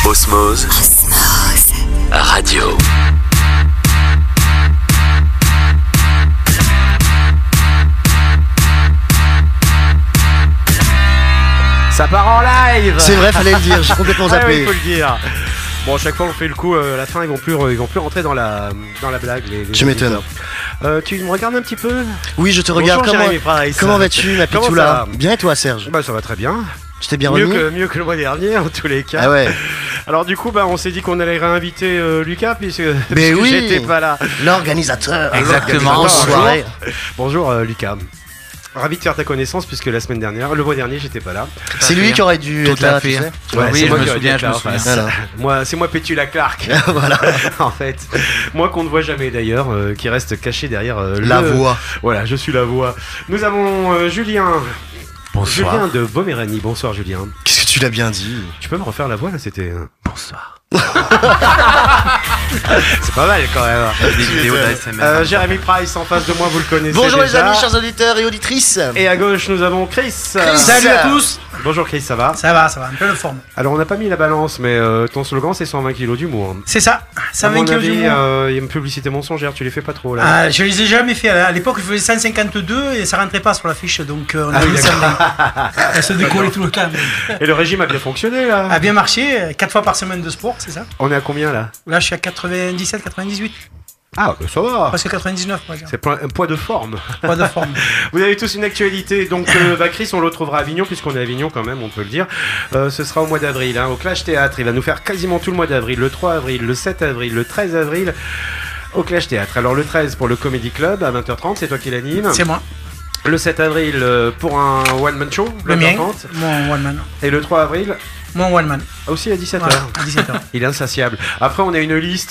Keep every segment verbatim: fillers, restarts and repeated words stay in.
Osmose. Osmose. Radio. Ça part en live. C'est vrai, fallait le dire, j'ai complètement zappé. Ah oui, faut le dire. Bon, à chaque fois on fait le coup, euh, à la fin ils vont plus, ils vont plus rentrer dans la, dans la blague. Les, les tu m'étonnes. Euh, tu me regardes un petit peu? Oui, je te regarde. Bonjour, comment, comment vas-tu, ma pitoula? Bien et toi, Serge? Bah ça va très bien. Tu t'es bien mieux remis que, mieux que le mois dernier en tous les cas. Ah ouais. Alors du coup, bah, on s'est dit qu'on allait réinviter euh, Lucas puisque, Mais puisque oui, j'étais pas là. L'organisateur. Exactement. Bonjour. Bonjour, Bonjour euh, Lucas. Ravi de faire ta connaissance puisque la semaine dernière, le mois dernier, j'étais pas là. C'est lui qui aurait dû Tout être là, à fait. tu sais. Ouais, oui, c'est je moi me qui aurais souviens, dû je être me là, souviens. enfin, Voilà. moi, c'est moi Pétula Clark. Voilà. En fait, moi qu'on ne voit jamais d'ailleurs, euh, qui reste caché derrière euh, La le... voix. Voilà, je suis la voix. Nous avons euh, Julien. Bonsoir. Julien de Boméranie. Bonsoir Julien. Qu'est-ce que tu l'as bien dit? Tu peux me refaire la voix là? C'était. euh, Bonsoir. C'est pas mal quand même. Des vidéos d'A S M R. Euh, Jérémy Price en face de moi, vous le connaissez. Bonjour les déjà. amis, chers auditeurs et auditrices. Et à gauche, nous avons Chris. Chris. Salut à tous. Bonjour Chris, ça va? Ça va, ça va, un peu de forme. Alors on n'a pas mis la balance, mais euh, ton slogan c'est cent vingt kilos d'humour. C'est ça, ça À va mon kilos avis, d'humour. euh, il y a une publicité mensongère, tu les fais pas trop là. Ah, je les ai jamais fait. À l'époque, je faisais cent cinquante-deux et ça rentrait pas sur la fiche, donc euh, on a Ah oui, mis ça d'accord. Elle se décollait tout le temps. Et le régime a bien fonctionné là. A bien marché, quatre fois par semaine de sport, c'est ça? On est à combien là? Là, je suis à quatre-vingt-dix-sept, quatre-vingt-dix-huit, Ah, bah, ça va. presque quatre-vingt-dix-neuf, par exemple. C'est po- un poids de forme. Pas de forme. Vous avez tous une actualité, donc euh, bah, Chris on le retrouvera à Avignon puisqu'on est à Avignon quand même, on peut le dire. Euh, ce sera au mois d'avril, hein, au Clash Théâtre. Il va nous faire quasiment tout le mois d'avril, le trois avril, le sept avril, le treize avril. Au Clash Théâtre. Alors le treize pour le Comedy Club à vingt heures trente, c'est toi qui l'anime. C'est moi, Le sept avril euh, pour un one man show, le vingt heures mien, trente. mon one man. Et le trois avril Mon one man, aussi à dix-sept heures. voilà, à dix-sept heures. Il est insatiable. Après, on a une liste.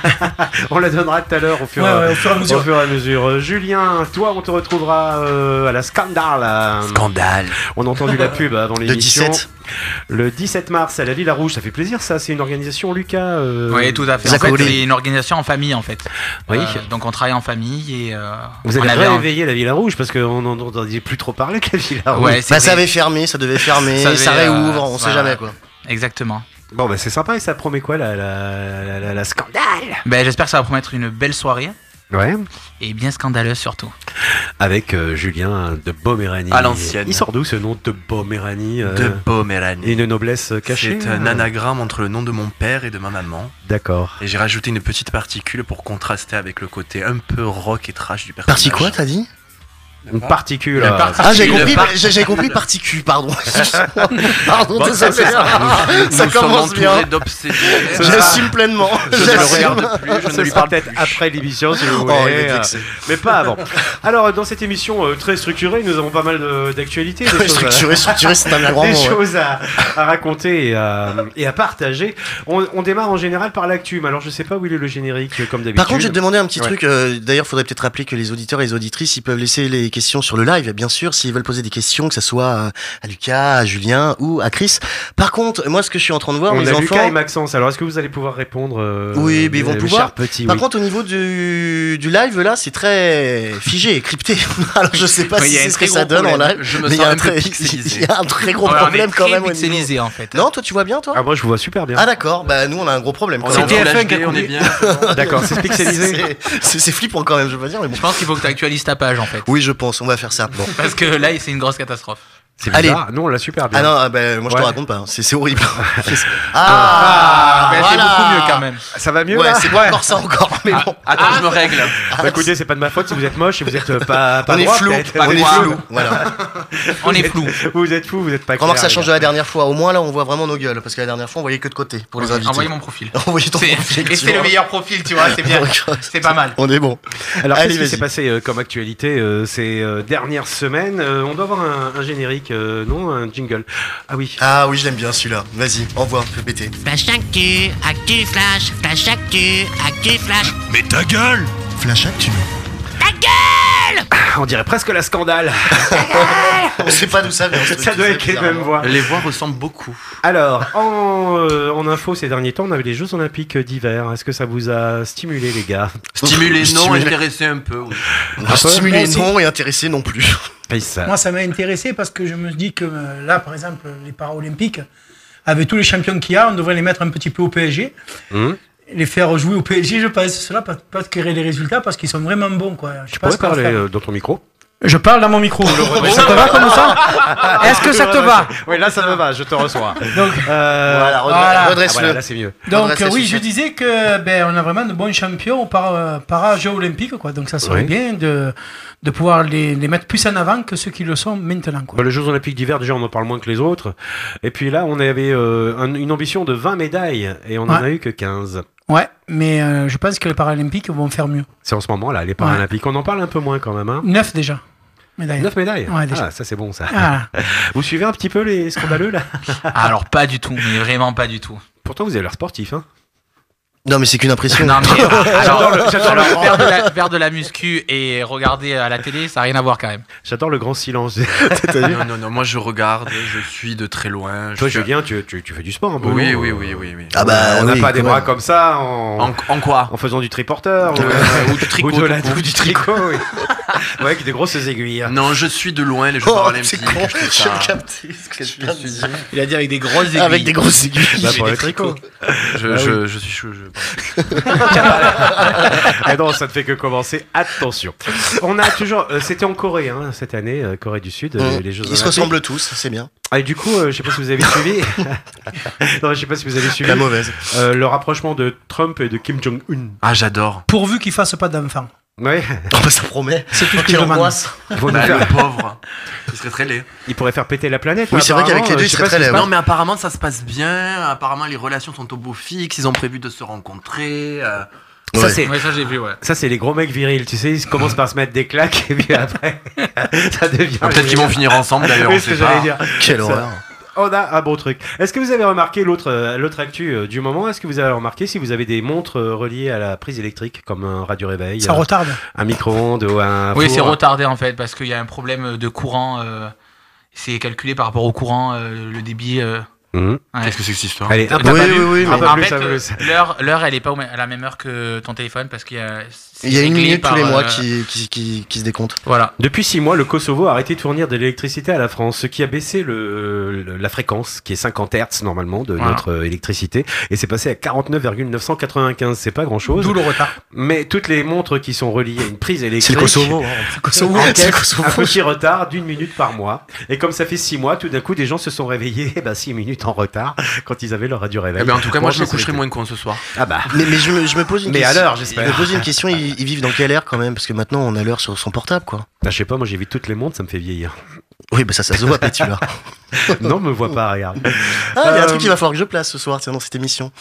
On la donnera tout à l'heure au fur, Ouais, ouais, au fur et à mesure. au fur et à mesure. Euh, Julien, toi, on te retrouvera euh, à la Scandale. à- Scandale. On a entendu la pub avant l'émission. dix-sept. Le dix-sept mars à la Villa Rouge. Ça fait plaisir, ça. C'est une organisation, Lucas. euh, Oui, tout à fait. Vous En fait, accolez. c'est une organisation en famille, en fait. Oui. Euh, donc, on travaille en famille et. euh, Vous on avez avait un- réveillé la Villa Rouge parce qu'on n'entendait plus trop parler de la Villa Rouge. Ouais, c'est Bah ça vrai. avait fermé, ça devait fermer, Ça ça, devait, euh, réouvre, on sait voilà. jamais quoi. Exactement. Bon, bah c'est sympa et ça promet quoi la, la, la, la, la Scandale? Ben, j'espère que ça va promettre une belle soirée Ouais. et bien scandaleuse surtout. Avec euh, Julien de Boméranie. À l'ancienne. Il sort d'où ce nom de Boméranie euh, De Boméranie. Une noblesse cachée. C'est un euh, anagramme entre le nom de mon père et de ma maman. D'accord. Et j'ai rajouté une petite particule pour contraster avec le côté un peu rock et trash du personnage. Parti quoi, t'as dit? Une particule. Une euh, particule. Ah, j'ai Une compris, par- j'ai j'ai compris particule, pardon. Pardon, Bon, désolé. ça, Ça, Ça commence bien. d'obsédionnaires. J'assume pleinement. Je ne le J'assume. regarde plus, je ne Ce lui sera parle peut-être plus. après l'émission si vous voulez. Oh, il est euh, vexé. mais pas avant. Alors, dans cette émission euh, très structurée, nous avons pas mal de- d'actualités. des choses à- Structuré, structuré, c'est un grand des mot. ouais. choses à, à raconter et à, et à partager. On, on démarre en général par l'actu. Mais alors, je sais pas où il est le générique, euh, comme d'habitude. Par contre, je vais te demander un petit Ouais. truc. euh, D'ailleurs, faudrait peut-être rappeler que les auditeurs et les auditrices, ils peuvent laisser les questions sur le live, bien sûr, s'ils veulent poser des questions, que ce soit euh, à Lucas, à Julien ou à Chris. Par contre, moi, ce que je suis en train de voir, On mes a enfants. Lucas et Maxence. Alors, est-ce que vous allez pouvoir répondre euh, Oui, mais ils vont euh, pouvoir. chers petits, Par oui. contre, au niveau du, du live, là, c'est très figé, crypté. Alors, je sais pas Oui, il si y a c'est un ce très que ça gros donne en problème. live. Je me mais il y sens a un peu très- pixelisé. Il y a un très gros Ouais, on problème est quand très même. au niveau- pixelisé en fait. Non, toi, tu vois bien, toi? Ah, moi, je vous vois super bien. Ah, d'accord. Bah, nous, on a un gros problème. On quand est en même. C'était Full F un qui a H D, on est coupé. bien. D'accord, c'est pixelisé. C'est- C'est c'est flippant quand même, je veux pas dire, mais bon. Je pense qu'il faut que tu actualises ta page en fait. Oui, je pense, on va faire ça. Bon. Parce que là, c'est une grosse catastrophe. C'est Allez. bizarre. Non, on l'a super bien. Ah non, ah bah, moi je Ouais. te raconte pas, hein. c'est c'est horrible. Ah, ben, voilà. c'est beaucoup mieux quand même. Ça va mieux Ouais, là c'est pas encore ça encore, mais bon. Attends, je me règle. Bah, écoutez, c'est pas de ma faute si vous êtes moche et vous êtes euh, pas, pas On est droit, flou, peut-être. on est droit. flou, voilà. On est flou. Vous êtes fou, vous êtes pas clair. Remarque, ça les change de gars. la dernière fois. Au moins là, on voit vraiment nos gueules, parce que la dernière fois, on voyait que de côté pour les invités. Envoyez mon profil. Envoyez ton C'est- profil, Et c'est le meilleur profil, tu vois, c'est bien. C'est pas mal. On est bon. Alors, Allez, qu'est-ce qui vas-y. s'est passé euh, comme actualité euh, ces euh, dernières semaines euh, On doit avoir un, un générique, euh, non Un jingle. Ah oui. Ah oui, je l'aime bien celui-là. Vas-y, envoie, fais péter. Flash actu, actu flash, flash actu, actu flash. Mais ta gueule! Flash Actu. Ta gueule! On dirait presque la Scandale. On sait pas d'où ça vient. ce truc, Ça doit c'est être les bizarre, mêmes hein. voix. Les voix ressemblent beaucoup. Alors, en, euh, en info ces derniers temps, on avait les Jeux Olympiques d'hiver. Est-ce que ça vous a stimulé, les gars? Stimulé, non, Stimulé. intéressé un peu. Oui. Stimulé Ouais, si. non et intéressé non plus. Paye ça. Moi, ça m'a intéressé parce que je me dis que euh, là, par exemple, les Paralympiques, avec tous les champions qu'il y a, on devrait les mettre un petit peu au P S G. Mmh. Les faire jouer au P S G, je pense, cela, pas, pas tirer les résultats parce qu'ils sont vraiment bons, quoi. Je Tu pourrais pense qu'on va parler faire. euh, dans ton micro? Je parle dans mon micro. Ça te va comme ça? Est-ce que ça te va? Oui, là ça me va, je te reçois. Donc, Euh, Voilà, redre- voilà. ah, redresse-le. voilà, là c'est mieux. donc Redresse euh, la oui, je sucette. disais que ben on a vraiment de bons champions para, para Jeux olympiques, quoi. Donc ça serait Oui. bien de, de pouvoir les, les mettre plus en avant que ceux qui le sont maintenant, quoi. Bah, les Jeux Olympiques d'hiver, déjà, on en parle moins que les autres. Et puis là, on avait euh, un- une ambition de vingt médailles et on n'en Ouais. a eu que quinze. Ouais, mais euh, je pense que les Paralympiques vont faire mieux. C'est en ce moment là, les Paralympiques. On en parle un peu moins quand même. Hein. Neuf déjà. Médailles. neuf médailles. Ouais, déjà. Ah, ça c'est bon ça. Ah. Vous suivez un petit peu les scandaleux là? Ah, alors pas du tout, mais vraiment pas du tout. Pourtant, vous avez l'air sportif. Hein. Non, mais c'est qu'une impression. Non mais J'adore le- alors, j'adore alors, le- faire, de la, faire de la muscu et regarder à la télé, ça n'a rien à voir quand même. J'adore le grand silence. Non, non, non, moi je regarde, je suis de très loin. je Toi, suis- Julien, tu, tu, tu fais du sport un peu. Oui, non oui, oui, oui, oui. Ah bah, on n'a oui, pas des quand bras même. comme ça en, En, en quoi en faisant du triporteur ou, Euh, ou du tricot, ou, de la- tout court. ou du tricot, oui. Ouais, avec des grosses aiguilles. Non, je suis de loin les Jeux Oh, Paralympiques. c'est con, je trouve je ça- l'ai capté. Ce que je viens de dire. Il a dit avec des grosses aiguilles. Avec des grosses aiguilles. Bah, pour le tricot. Je, Ah je, je suis chaud. Je... Ah non, ça ne fait que commencer. Attention. On a toujours. euh, C'était en Corée hein, cette année, euh, Corée du Sud, euh, Mmh. les Jeux Ils se Olympiques. ressemblent tous, c'est bien. Ah, et du coup, euh, je sais pas si vous avez suivi. non, je sais pas si vous avez suivi La mauvaise. euh, le rapprochement de Trump et de Kim Jong-un. Ah, j'adore. Pourvu qu'ils fassent pas d'enfants. Ouais. Oh, bah, ça promet. C'est tout ce que Quelle je demande. angoisse. Ils, vont nous Bah, faire- le pauvre. Il serait très laid. ils pourraient faire péter la planète. Oui, hein, c'est vrai qu'avec apparemment, les deux, euh, ils je sais seraient pas très ce qui se laids, passe. Non, mais apparemment ça se passe bien. Apparemment les relations sont au beau fixe. Ils ont prévu de se rencontrer. euh. Ça, Ouais. c'est. Ouais, ça j'ai vu, ouais. Ça, c'est les gros mecs virils, tu sais, ils commencent par se mettre des claques et puis après, ça devient. Ah, peut-être qu'ils vont finir ensemble d'ailleurs. Oui, on c'est ce sait que j'allais pas. dire. Quelle Ça- horreur. On a un bon truc. Est-ce que vous avez remarqué l'autre euh, l'autre actu euh, du moment? Est-ce que vous avez remarqué si vous avez des montres euh, reliées à la prise électrique, comme un radio-réveil, Ça euh, retarde. un micro-ondes ou un. Oui, four? c'est retardé en fait parce qu'il y a un problème de courant. euh, c'est calculé par rapport au courant, euh, le débit. euh, Mhm. ouais. Qu'est-ce que c'est que cette histoire? Allez, un peu, T'as Oui, pas oui, vu oui, un mais- peu En plus, fait, un peu euh, plus. l'heure, l'heure, elle est pas au même- à la même heure que ton téléphone parce qu'il y a. Il y a c'est une réglé minute tous par, les mois euh, qui, qui, qui, qui se décompte. Voilà. Depuis six mois, le Kosovo a arrêté de fournir de l'électricité à la France, ce qui a baissé le, le- la fréquence, qui est cinquante hertz normalement de Voilà. notre euh, électricité, et c'est passé à quarante-neuf virgule neuf cent quatre-vingt-quinze. C'est pas grand-chose. D'où le retard. Mais toutes les montres qui sont reliées à une prise C'est électrique le Kosovo. hein. Kosovo. C'est le encaissent Kosovo. un petit retard d'une minute par mois. Et comme ça fait six mois, tout d'un coup, des gens se sont réveillés eh ben, six minutes en retard quand ils avaient leur radio réveil. Eh ben, en tout cas, moi je me Bon, coucherai c'est- moins con ce soir. Ah bah. Mais, mais je, me, je me pose une Mais question. à l'heure, j'espère. Je me pose une question, ils, ils vivent dans quelle ère quand même? Parce que maintenant, on a l'heure sur son portable, quoi. Ah, je sais pas, moi j'ai vu toutes les montres, ça me fait vieillir. Oui, bah ça, ça se voit, Pétula. non, me vois pas, regarde. Ah, il y a un Euh, truc qu'il va falloir que je place ce soir, tiens, dans cette émission.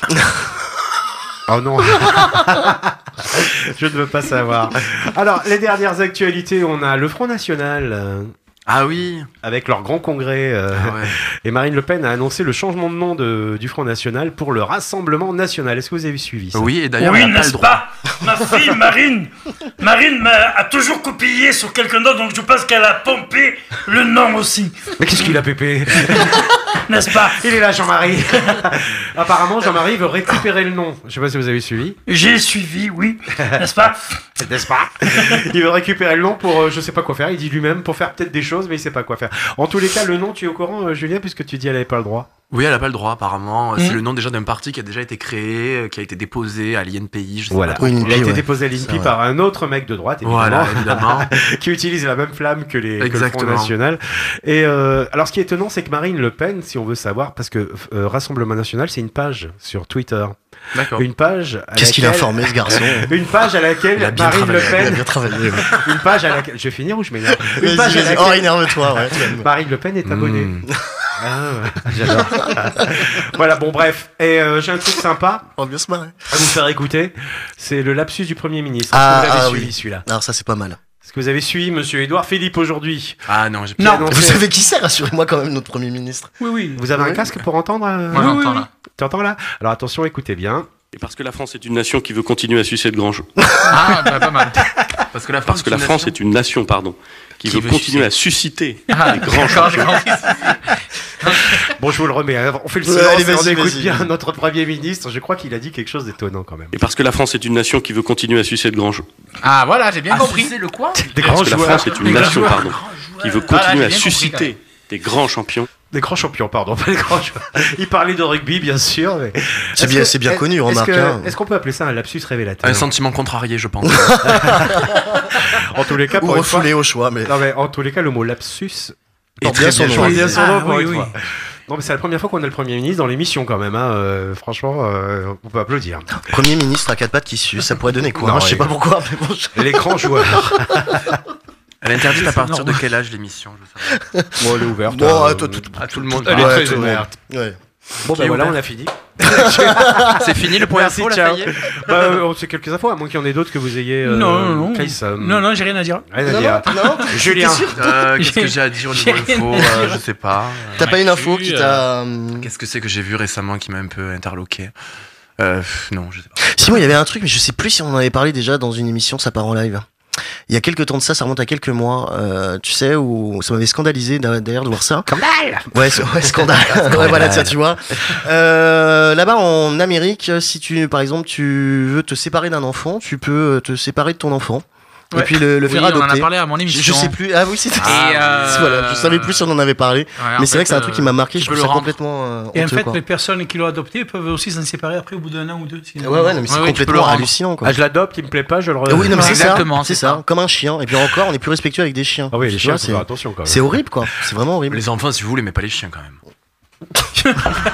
Oh non. Je ne veux pas savoir. Alors, les dernières actualités, on a le Front National euh, Ah oui. avec leur grand congrès. euh, Ah ouais. et Marine Le Pen a annoncé le changement de nom de- du Front National pour le Rassemblement National. Est-ce que vous avez suivi ça? Oui, et d'ailleurs, Oui, elle a pas le n'est-ce droit. pas? Ma fille Marine, Marine m'a- a toujours copié sur quelqu'un d'autre, donc je pense qu'elle a pompé le nom aussi, Mais qu'est-ce qu'il a pépé? n'est-ce pas? Il est là, Jean-Marie. Apparemment, Jean-Marie veut récupérer le nom. Je sais pas si vous avez suivi. J'ai suivi, oui, n'est-ce pas? N'est-ce pas? Il veut récupérer le nom pour euh, je sais pas quoi faire. Il dit lui-même pour faire peut-être des choses, mais il sait pas quoi faire. En tous les cas, le nom, tu es au courant, euh, Julien, puisque tu dis elle avait pas le droit. Oui, elle a pas le droit apparemment. Mm. C'est le nom déjà d'un parti qui a déjà été créé, euh, qui a été déposé à l'I N P I. Je sais Voilà. pas trop. Oui, Il a été ouais. déposé à C'est l'I N P I vrai. par un autre mec de droite, évidemment, Voilà, évidemment. qui utilise la même flamme que, les, que le Front Exactement. National. Et euh, alors, ce qui est étonnant, c'est que Marine Le Pen, si on veut savoir, parce que euh, Rassemblement National, c'est une page sur Twitter. D'accord. Une page. à Qu'est-ce qu'il a laquelle- informé, ce garçon? Une page à laquelle Il a bien Marine travaillé. Le Il a Pen. bien travaillé. ouais. Une page à laquelle. Je vais finir ou je m'énerve? Une Vas-y, page à vas-y. laquelle. Oh, énerve-toi, ouais. Marine Le Pen est abonnée. Mm. Ah, ouais, j'adore. Voilà, bon, bref. Et euh, j'ai un truc sympa On va bien se marrer. à vous faire écouter. C'est le lapsus du Premier ministre. Ah, Est-ce que vous l'avez ah, suivi, oui. celui-là? Alors ça, c'est pas mal. Est-ce que vous avez suivi Monsieur Édouard Philippe aujourd'hui? Ah non, j'ai Qui a Non. annoncé- Vous savez qui c'est? Rassurez-moi quand même, notre Premier ministre. Oui, oui. Vous avez un Oui. casque pour entendre euh, Moi, j'entends là. Tu entends là? Alors attention, écoutez bien. Et parce que la France est une nation qui veut continuer à sucer de grands jours. Ah, bah, pas mal. Parce que la France, Parce que la France est une nation, pardon, qui, Qui veut, veut continuer sucer. à susciter Ah, des grands d'accord, jours. d'accord. Bon, je vous le remets. hein. On fait le Ouais, silence allez, et on vas-y, écoute vas-y, bien vas-y. notre Premier ministre. Je crois qu'il a dit quelque chose d'étonnant quand même. Et parce que la France est une nation qui veut continuer à sucer de grands jours. Ah, voilà, j'ai bien Ah, compris. c'est le quoi? Des Parce grands que la joueurs. France est Des une grands nation, joueurs. pardon, qui veut Voilà, continuer j'ai à bien compris, susciter Des grands champions. Des grands champions, pardon, pas les grands champions. Il parlait de rugby, bien sûr. Mais... C'est bien, c'est bien connu, remarque. Est-ce, que, hein. est-ce qu'on peut appeler ça un lapsus révélateur ? Un sentiment contrarié, je pense. En tous les cas, Ou pour une fois... refoulé au choix, mais. Non, mais en tous les cas, le mot lapsus Et très bien son nom. porte bien son nom Ah, pour oui, une oui. fois. Non, mais c'est la première fois qu'on a le Premier ministre dans l'émission, quand même. Hein. Euh, franchement, euh, on peut applaudir. Premier ministre à quatre pattes qui suit, ça pourrait donner quoi? Non, hein, Je sais ouais. pas pourquoi, mais bon. je- L'écran joueur. Elle est interdite à partir normal. de quel âge l'émission, je sais pas. Bon, elle est ouverte. Bon, euh, à tout, tout, À tout le monde. Elle est Ouais, très tout le monde. ouverte. Ouais. Bon, Qui ben est voilà, ouvert. on a fini. C'est fini le point Merci, info, là, ciao. ça y est Bah, euh, on sait quelques infos, à moins qu'il y en ait d'autres que vous ayez. Euh, Non, non, non. Chris, euh, Non, non, j'ai rien à dire. Rien à Non, dire. non, non. Julien. T'es sûr Euh, Qu'est-ce que j'ai à dire au J'ai niveau rien info à euh, dire. Je sais pas. T'as pas une info Actu, qui euh, t'a. hum, Qu'est-ce que c'est que j'ai vu récemment qui m'a un peu interloqué euh, pff, Non, je sais pas. Si, moi, il y avait un truc, mais je sais plus si on en avait parlé déjà dans une émission, ça part en live. Il y a quelques temps de ça, ça remonte à quelques mois, euh, tu sais, où ça m'avait scandalisé d'a- d'ailleurs de voir ça. Scandale. Ouais, c- ouais scandale. Ouais, voilà, tiens, tu vois. Euh, là-bas, en Amérique, si tu, par exemple, tu veux te séparer d'un enfant, tu peux te séparer de ton enfant. Et Ouais. puis le, le Oui, faire on en adopter. a parlé à mon Je, émission. je sais plus. Ah oui, c'était. Et, euh, Voilà, je savais plus si on en avait parlé. Ouais, en mais c'est fait, vrai que c'est un truc qui m'a marqué. tu Je peux trouve le ça rendre. complètement euh, Et en honteux, fait, quoi. les personnes qui l'ont adopté peuvent aussi s'en séparer après au bout d'un an ou deux. sinon- Ouais, ouais, non, mais c'est Ouais, ouais, tu peux le complètement rendre. hallucinant, quoi. Ah, je l'adopte, il me plaît pas, je le. Ah oui, non, mais c'est Exactement, ça, c'est c'est ça, ça. comme un chien. Et puis encore, on est plus respectueux avec des chiens. Ah oui, les Tu chiens, vois, faut c'est- faire attention quand même. C'est horrible, quoi. C'est vraiment horrible. Les enfants, si vous voulez, mais pas les chiens quand même.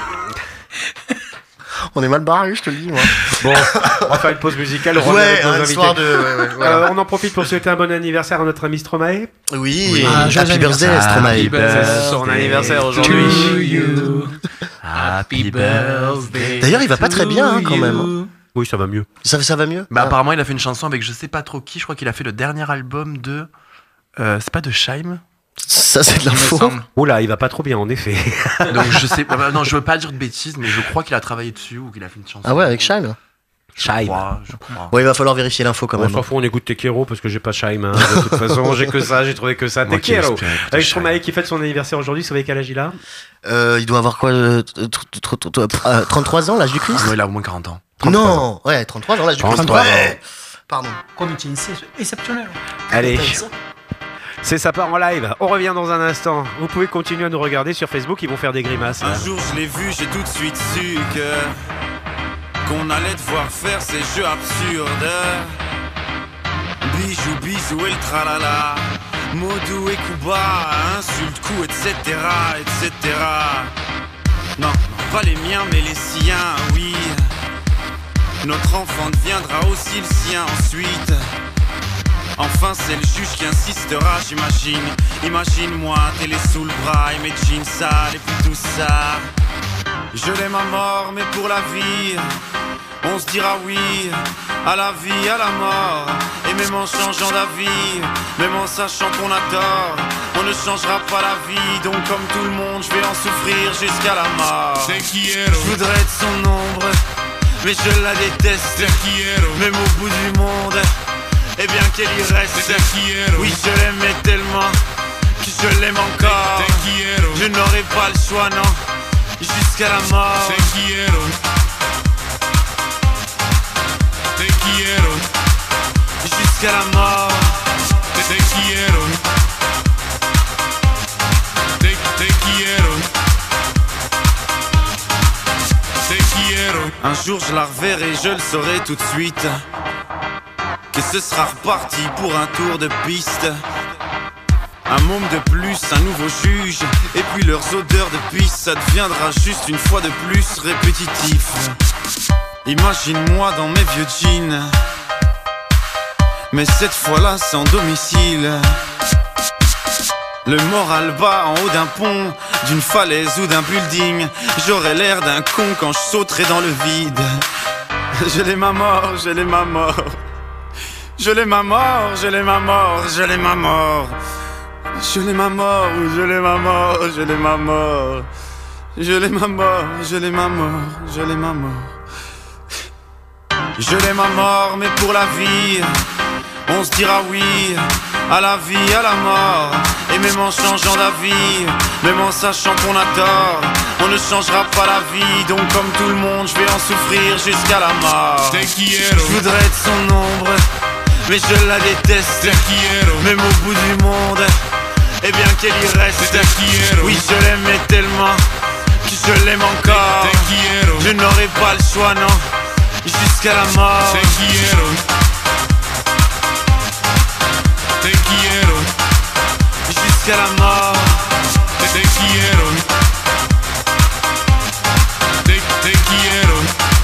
On est mal barré, je te le dis, moi. Bon, on va faire une pause musicale. on revient Ouais, avec nos hein, invités. histoire de. ouais, ouais, voilà. Euh, on en profite pour souhaiter un bon anniversaire à notre ami Stromae. Oui, Oui. et Ah, joyeux happy birthday, anniversaire. Stromae. Happy C'est son anniversaire To aujourd'hui. you. Happy birthday. D'ailleurs, il va pas très bien, hein, quand même. hein. Oui, ça va mieux. Ça, ça va mieux Bah, Ah. apparemment, il a fait une chanson avec je sais pas trop qui. Je crois qu'il a fait le dernier album de. Euh, c'est pas de Scheim. Ça, c'est de Il me l'info. semble. Oula, il va pas trop bien, en effet. Donc je sais pas. Non, je veux pas dire de bêtises, mais je crois qu'il a travaillé dessus ou qu'il a fait une chanson. Ah ouais, avec Shine. Je crois, je crois. Ouais, il va falloir vérifier l'info quand On même. s'en fout, on écoute Tekero parce que j'ai pas Shaim. Hein. De toute façon, j'ai que ça, j'ai trouvé que ça. Moi qui Tekero. espère écouter Avec Scheim. Stromae qui fête son anniversaire aujourd'hui, ça va quel âge il a Euh, il doit avoir quoi euh, tr- tr- tr- tr- euh, trente-trois ans, l'âge du Christ Ah, non, il a au moins quarante ans. Non, ouais, trente-trois ans, l'âge du Christ. trente-trois Ouais. Pardon. Comme tu c'est exceptionnel. Allez. C'est ça part en live. On revient dans un instant. Vous pouvez continuer à nous regarder sur Facebook, ils vont faire des grimaces. Un jour je l'ai vu, j'ai tout de suite su que qu'on allait devoir faire ces jeux absurdes. Bijou, bisou et le tralala. Modou et Kuba, insulte, coup, et cetera, et cetera. Non, non, pas les miens, mais les siens, oui. Notre enfant deviendra aussi le sien ensuite. Enfin c'est le juge qui insistera, j'imagine. Imagine-moi, télé sous le bras et mes jeans sales et puis tout ça. Je l'aime à mort mais pour la vie on se dira oui à la vie, à la mort. Et même en changeant d'avis, même en sachant qu'on a tort, on ne changera pas la vie. Donc comme tout le monde je vais en souffrir jusqu'à la mort. Je voudrais être son ombre mais je la déteste. Même au bout du monde, et bien qu'elle y reste. Oui je l'aimais tellement que je l'aime encore. Je n'aurai pas le choix non, jusqu'à la mort. Jusqu'à la mort. Un jour je la reverrai, je le saurai tout de suite. Que ce sera reparti pour un tour de piste. Un môme de plus, un nouveau juge. Et puis leurs odeurs de pisse, ça deviendra juste une fois de plus répétitif. Imagine-moi dans mes vieux jeans, mais cette fois-là sans domicile. Le moral bas en haut d'un pont, d'une falaise ou d'un building. J'aurais l'air d'un con quand je sauterai dans le vide. Je l'aime à mort, je l'aime à mort. Je l'aime à mort, je l'aime à mort, je l'aime à mort. Je l'aime à mort, je l'aime à mort, je l'aime à mort. Je l'aime à mort, je l'aime à mort, je l'aime à mort. Je l'aime à mort, mais pour la vie, on se dira oui à la vie, à la mort. Et même en changeant d'avis, même en sachant qu'on a tort, on ne changera pas la vie. Donc comme tout le monde, je vais en souffrir jusqu'à la mort. Je voudrais être son ombre, mais je la déteste. Même au bout du monde, et bien qu'elle y reste. Oui, je l'aimais tellement que je l'aime encore. Je n'aurai pas le choix, non, jusqu'à la mort. Te quiero, te quiero, jusqu'à la mort. Te quiero, te, te quiero.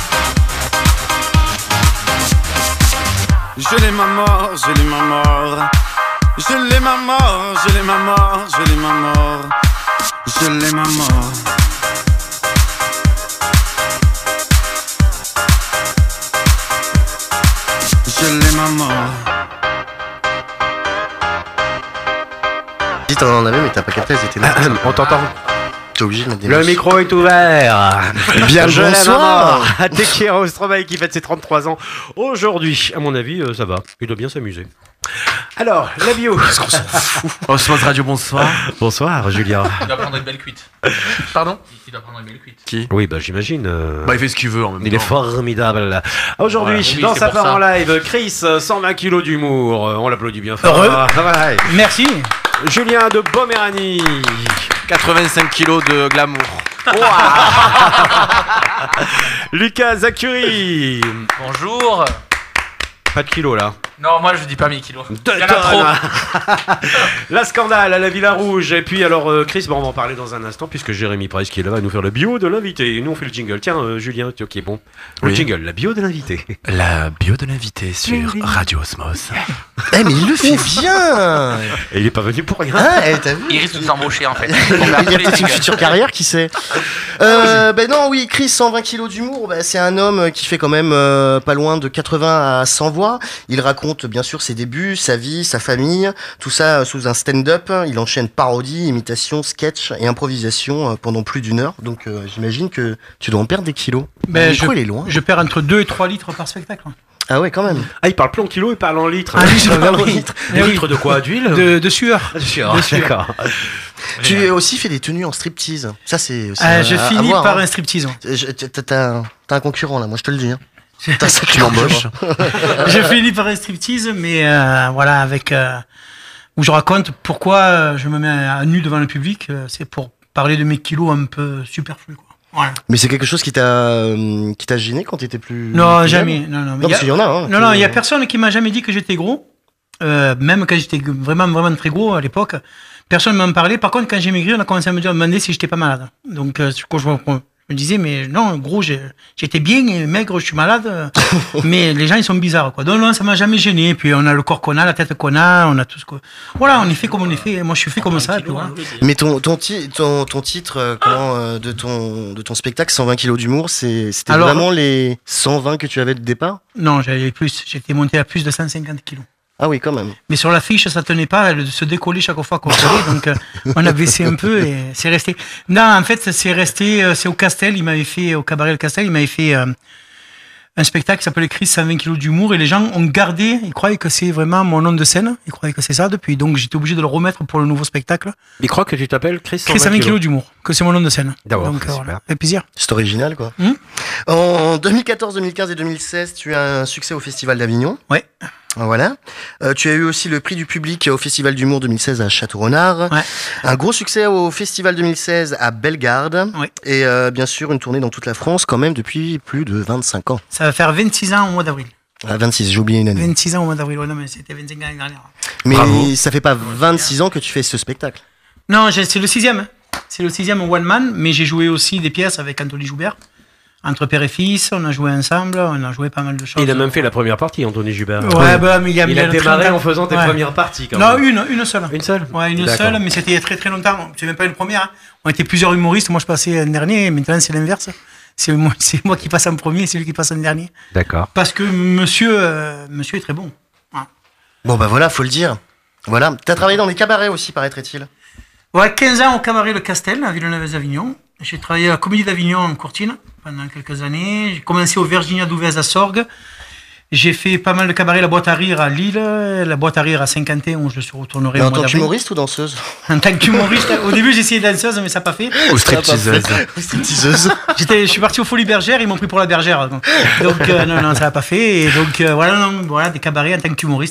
Je l'aime à mort, je l'aime à mort. Je l'aime à mort, je l'aime à mort, je l'aime à mort. Je l'aime à mort. Je l'aime à mort. Si t'en en avais, mais t'as pas capté, elles étaient là. On t'entend. T'es obligé de mettre des Le mousses. micro est ouvert. Bien le Je l'aime à bonsoir. mort. Te quiero, Stromae qui fête ses trente-trois ans. Aujourd'hui, à mon avis, euh, ça va. Il doit bien s'amuser. Alors, la bio. Osmose Radio, bonsoir. Bonsoir, Julien. Il doit prendre une belle cuite. Pardon? Il doit prendre une belle cuite. Qui? Oui, bah j'imagine. euh, Bah, il fait ce qu'il veut en même Il temps. est formidable. Aujourd'hui, Ouais, oui, dans c'est sa pour part en ça. live, Chris, cent vingt kilos d'humour. Euh, On l'applaudit bien fort. Heureux. Ah, ouais. Merci. Julien de Boméranie. quatre-vingt-cinq kilos de glamour. Lucas Zachary. Bonjour. Pas de kilos là. Non, moi je dis pas mes kilos. Deux Il y en a trop. tonnes. La Scandale à la Villa Rouge. Et puis alors euh, Chris, bon, on va en parler dans un instant puisque Jérémy Price qui est là va nous faire le bio de l'invité. Et nous on fait le jingle. Tiens euh, Julien, tu ok bon. Le Oui. jingle, la bio de l'invité. La bio de l'invité sur Radio Osmose. Eh, mais il le fait bien. Et il est pas venu pour rien. Ah, eh, t'as vu? Il risque de nous embaucher en fait. Il y a peut-être une future carrière, qui sait. Euh, ben non, oui, Chris, cent vingt kilos d'humour, ben, c'est un homme qui fait quand même euh, pas loin de quatre-vingts à cent voix. Il raconte bien sûr ses débuts, sa vie, sa famille, tout ça sous un stand-up. Il enchaîne parodie, imitation, sketch et improvisation euh, pendant plus d'une heure. Donc euh, j'imagine que tu dois en perdre des kilos. Ben, Le je, micro, il est loin. je perds entre deux et trois litres par spectacle. Ah ouais, quand même. Ah, il parle plus en kilos, il parle en litres. Un litre, Ah oui. oui. litre. Eh oui. Litres de quoi? D'huile? De, de sueur. De sueur. De sueur. D'accord. Tu as aussi fait des tenues en striptease. Ça, c'est aussi. Ah, à- je à finis voir, par hein. un striptease. Je- T'as t'as- t'as un concurrent là, moi je te le dis. Hein. T'as ça Tu l'embauches. Je finis par un striptease, mais euh, voilà, avec euh, où je raconte pourquoi euh, je me mets à nu devant le public. euh, c'est pour parler de mes kilos un peu superflus, quoi. Voilà. Mais c'est quelque chose qui t'a euh, qui t'a gêné quand t'étais plus. Non, plus jamais. jeune Non, non. mais Non, y a- parce qu'il y en a. Hein, Non, qui- non, il y a personne qui m'a jamais dit que j'étais gros. Euh, même quand j'étais vraiment, vraiment très gros à l'époque, personne ne m'en parlait. Par contre, quand j'ai maigri, on a commencé à me dire- me demander si j'étais pas malade. Donc, euh, quand je, je me disais, mais non, gros, j'ai- j'étais bien, et maigre, je suis malade. Mais les gens, ils sont bizarres, quoi. Donc, non, ça m'a jamais gêné. Puis, on a le corps qu'on a, la tête qu'on a, on a tout ce que. Voilà, on est fait comme on est fait. Moi, je suis fait comme ça. Et puis, voilà. Mais ton ton, ti- ton, ton titre euh, comment, euh, de ton de ton spectacle cent vingt kilos d'humour, c'est c'était Alors- vraiment les cent vingt que tu avais de départ. Non, j'avais plus. J'étais monté à plus de cent cinquante kilos. Ah oui, quand même. Mais sur l'affiche, ça tenait pas, elle se décollait chaque fois qu'on collait, donc euh, on a baissé un peu et c'est resté. Non, en fait, c'est resté, euh, c'est au Castel, il m'avait fait, au cabaret Le Castel, il m'avait fait euh, un spectacle qui s'appelait Chris cent vingt kilos d'humour et les gens ont gardé, ils croyaient que c'est vraiment mon nom de scène, ils croyaient que c'est ça depuis, donc j'étais obligé de le remettre pour le nouveau spectacle. Il croit que tu t'appelles Chris Chris cent vingt kilos d'humour, que c'est mon nom de scène. D'accord, Donc, euh, super. voilà, ça fait plaisir. C'est original, quoi. Hmm. En deux mille quatorze, deux mille quinze et deux mille seize, tu as un succès au Festival d'Avignon. Ouais. Voilà. Euh, tu as eu aussi le prix du public au Festival d'humour deux mille seize à Château-Renard. Ouais. Un gros succès au Festival deux mille seize à Bellegarde. Ouais. Et euh, bien sûr, une tournée dans toute la France, quand même, depuis plus de vingt-cinq ans. Ça va faire vingt-six ans au mois d'avril. Ah, vingt-six, j'ai oublié une année. vingt-six ans au mois d'avril, ouais, non, mais c'était vingt-cinq ans l'année dernière. Mais Bravo. ça fait pas vingt-six ans que tu fais ce spectacle. Non, j'ai- c'est le sixième. hein. C'est le sixième one man, mais j'ai joué aussi des pièces avec Anthony Joubert. Entre père et fils, on a joué ensemble, on a joué pas mal de choses. Il a même fait la première partie, Anthony Jubert. Ouais, bah, mais il y a, Il il y a a très démarré longtemps. en faisant tes Ouais. premières parties, quand Non, même. une, une seule. Une seule Ouais, une D'accord. seule, mais c'était il y a très très longtemps. C'est même pas une première. hein. On était plusieurs humoristes. Moi, je passais en dernier, et maintenant c'est l'inverse. C'est moi, c'est moi qui passe en premier, c'est lui qui passe en dernier. D'accord. Parce que monsieur, euh, monsieur est très bon. Ouais. Bon, bah voilà, faut le dire. Voilà. T'as travaillé dans des cabarets aussi, paraîtrait-il. Ouais, quinze ans au cabaret Le Castel, à Villeneuve-d'Avignon. J'ai travaillé à la Comédie d'Avignon en Courtine pendant quelques années. J'ai commencé au Virginia d'Ouvèze à Sorgues. J'ai fait pas mal de cabarets, la boîte à rire à Lille, la boîte à rire à Saint-Quentin où je suis retournerai Mais au en mois tant d'avril. qu'humoriste ou danseuse? En tant qu'humoriste, au début j'ai essayé danseuse mais ça n'a pas fait. Ou stripteaseuse. Ou stripteaseuse. J'étais, je suis parti aux Folies Bergères, ils m'ont pris pour la bergère. Donc, donc, euh, non, non, ça n'a pas fait. Et donc euh, voilà, non, voilà, des cabarets en tant qu'humoriste. ouais.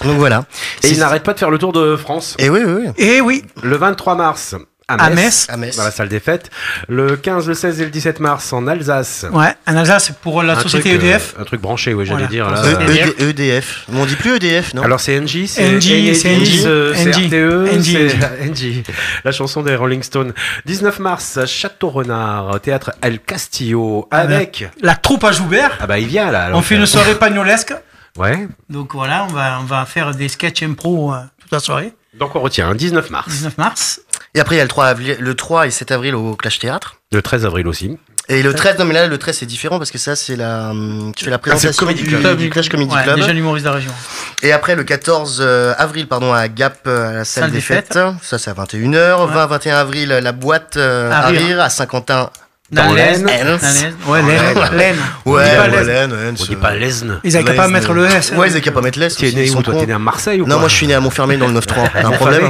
Donc voilà. Et C'est- il n'arrête pas de faire le tour de France. Et oui, oui, oui. Et oui, Le vingt-trois mars à À Metz, Metz. À Metz. dans la salle des fêtes. Le quinze, le seize et le dix-sept mars en Alsace. ouais, en Alsace pour la Un société truc, E D F. euh, un truc branché, oui, j'allais Voilà. dire. Là, Euh, euh, euh, E- EDF. Mais on dit plus E D F, non? Alors c'est N J, c'est N J, c'est N J, euh, c'est N J, R T E, N J. c'est N J. La chanson des Rolling Stones. dix-neuf mars, Château Renard, théâtre El Castillo, avec... La troupe à Joubert. Ah bah il vient là. alors. On fait une soirée pagnolesque. Ouais. Donc voilà, on va, on va faire des sketchs impro euh, toute la soirée. Donc on retient, hein, dix-neuf mars. dix-neuf mars. Et après, il y a le trois, avril, le trois et sept avril au Clash Théâtre. Le treize avril aussi. Et le treize, non mais là, le treize c'est différent parce que ça, c'est la, hum, tu fais la présentation Comedy du, Club. du Clash Comedy Ouais, Club. déjà l'humoriste de la région. Et après, le quatorze euh, avril, pardon, à Gap, euh, à la salle, des, fêtes. Ça, c'est à vingt et une heures. Ouais. vingt vingt et un avril, la boîte euh, À à rire. rire, à Saint-Quentin. Dans Dans l'Aisne. l'Aisne. Dans l'Aisne. Ouais, l'Aisne. l'Aisne. On Ouais, dit pas ouais, l'Aisne. Laine, Laine, On ce- dit pas l'Aisne. Ils n'avaient qu'à pas Laisne, mettre le S. Ouais, ils n'avaient qu'à pas mettre l'Est. Tu es aussi, né ils où sont toi? cons. T'es né à Marseille ou Non, quoi moi je suis né à Montfermeil dans le neuf trois. T'as un problème?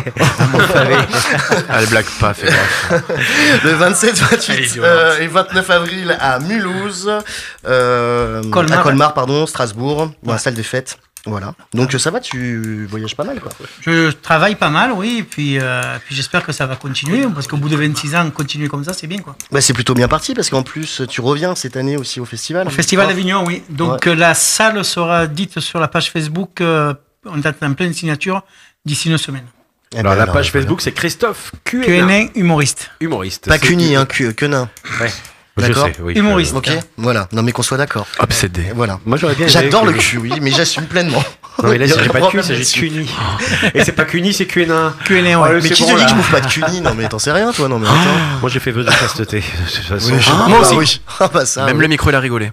Elle blague pas, fais gaffe. Le vingt-sept, Elle est vingt-huit violente. euh, et vingt-neuf avril à Mulhouse, euh, Colmar. à Colmar, pardon, Strasbourg, dans la salle des fêtes. Voilà. Donc ça va, tu voyages pas mal, quoi. Je travaille pas mal, oui, et puis, euh, puis j'espère que ça va continuer, parce qu'au bout de vingt-six ans, continuer comme ça, c'est bien, quoi. Bah, c'est plutôt bien parti parce qu'en plus, tu reviens cette année aussi au festival. Au Festival Ah. d'Avignon, oui. Donc Ouais. euh, la salle sera dite sur la page Facebook, euh, on est en pleine signature, d'ici une semaine. Eh Alors ben, la non, page c'est pas Facebook c'est Christophe Q Q N A, N A humoriste. humoriste. Pas C'est- Cuny, hein, que, que nain. Ouais. Je D'accord. sais, oui. Humoriste. Euh, Ok, voilà. Non, mais qu'on soit d'accord. Obsédé. Et voilà. Moi j'aurais bien aimé J'adore que- le cul, oui, mais j'assume pleinement. Non mais là Il y a j'ai aucun pas de cul, problème c'est juste là-dessus. Cuny. Et c'est pas Cuny, c'est Q N A. Q N A, Oh, ouais. le- Mais c'est qui bon, te dit là. que je bouffe pas de Cuny? Non, mais t'en sais rien, toi, non, mais attends. Moi j'ai fait vœu de chasteté. De toute façon. Oui, je- Ah, Moi bah aussi. oui. Ah, bah ça. Même oui. le micro, il a rigolé.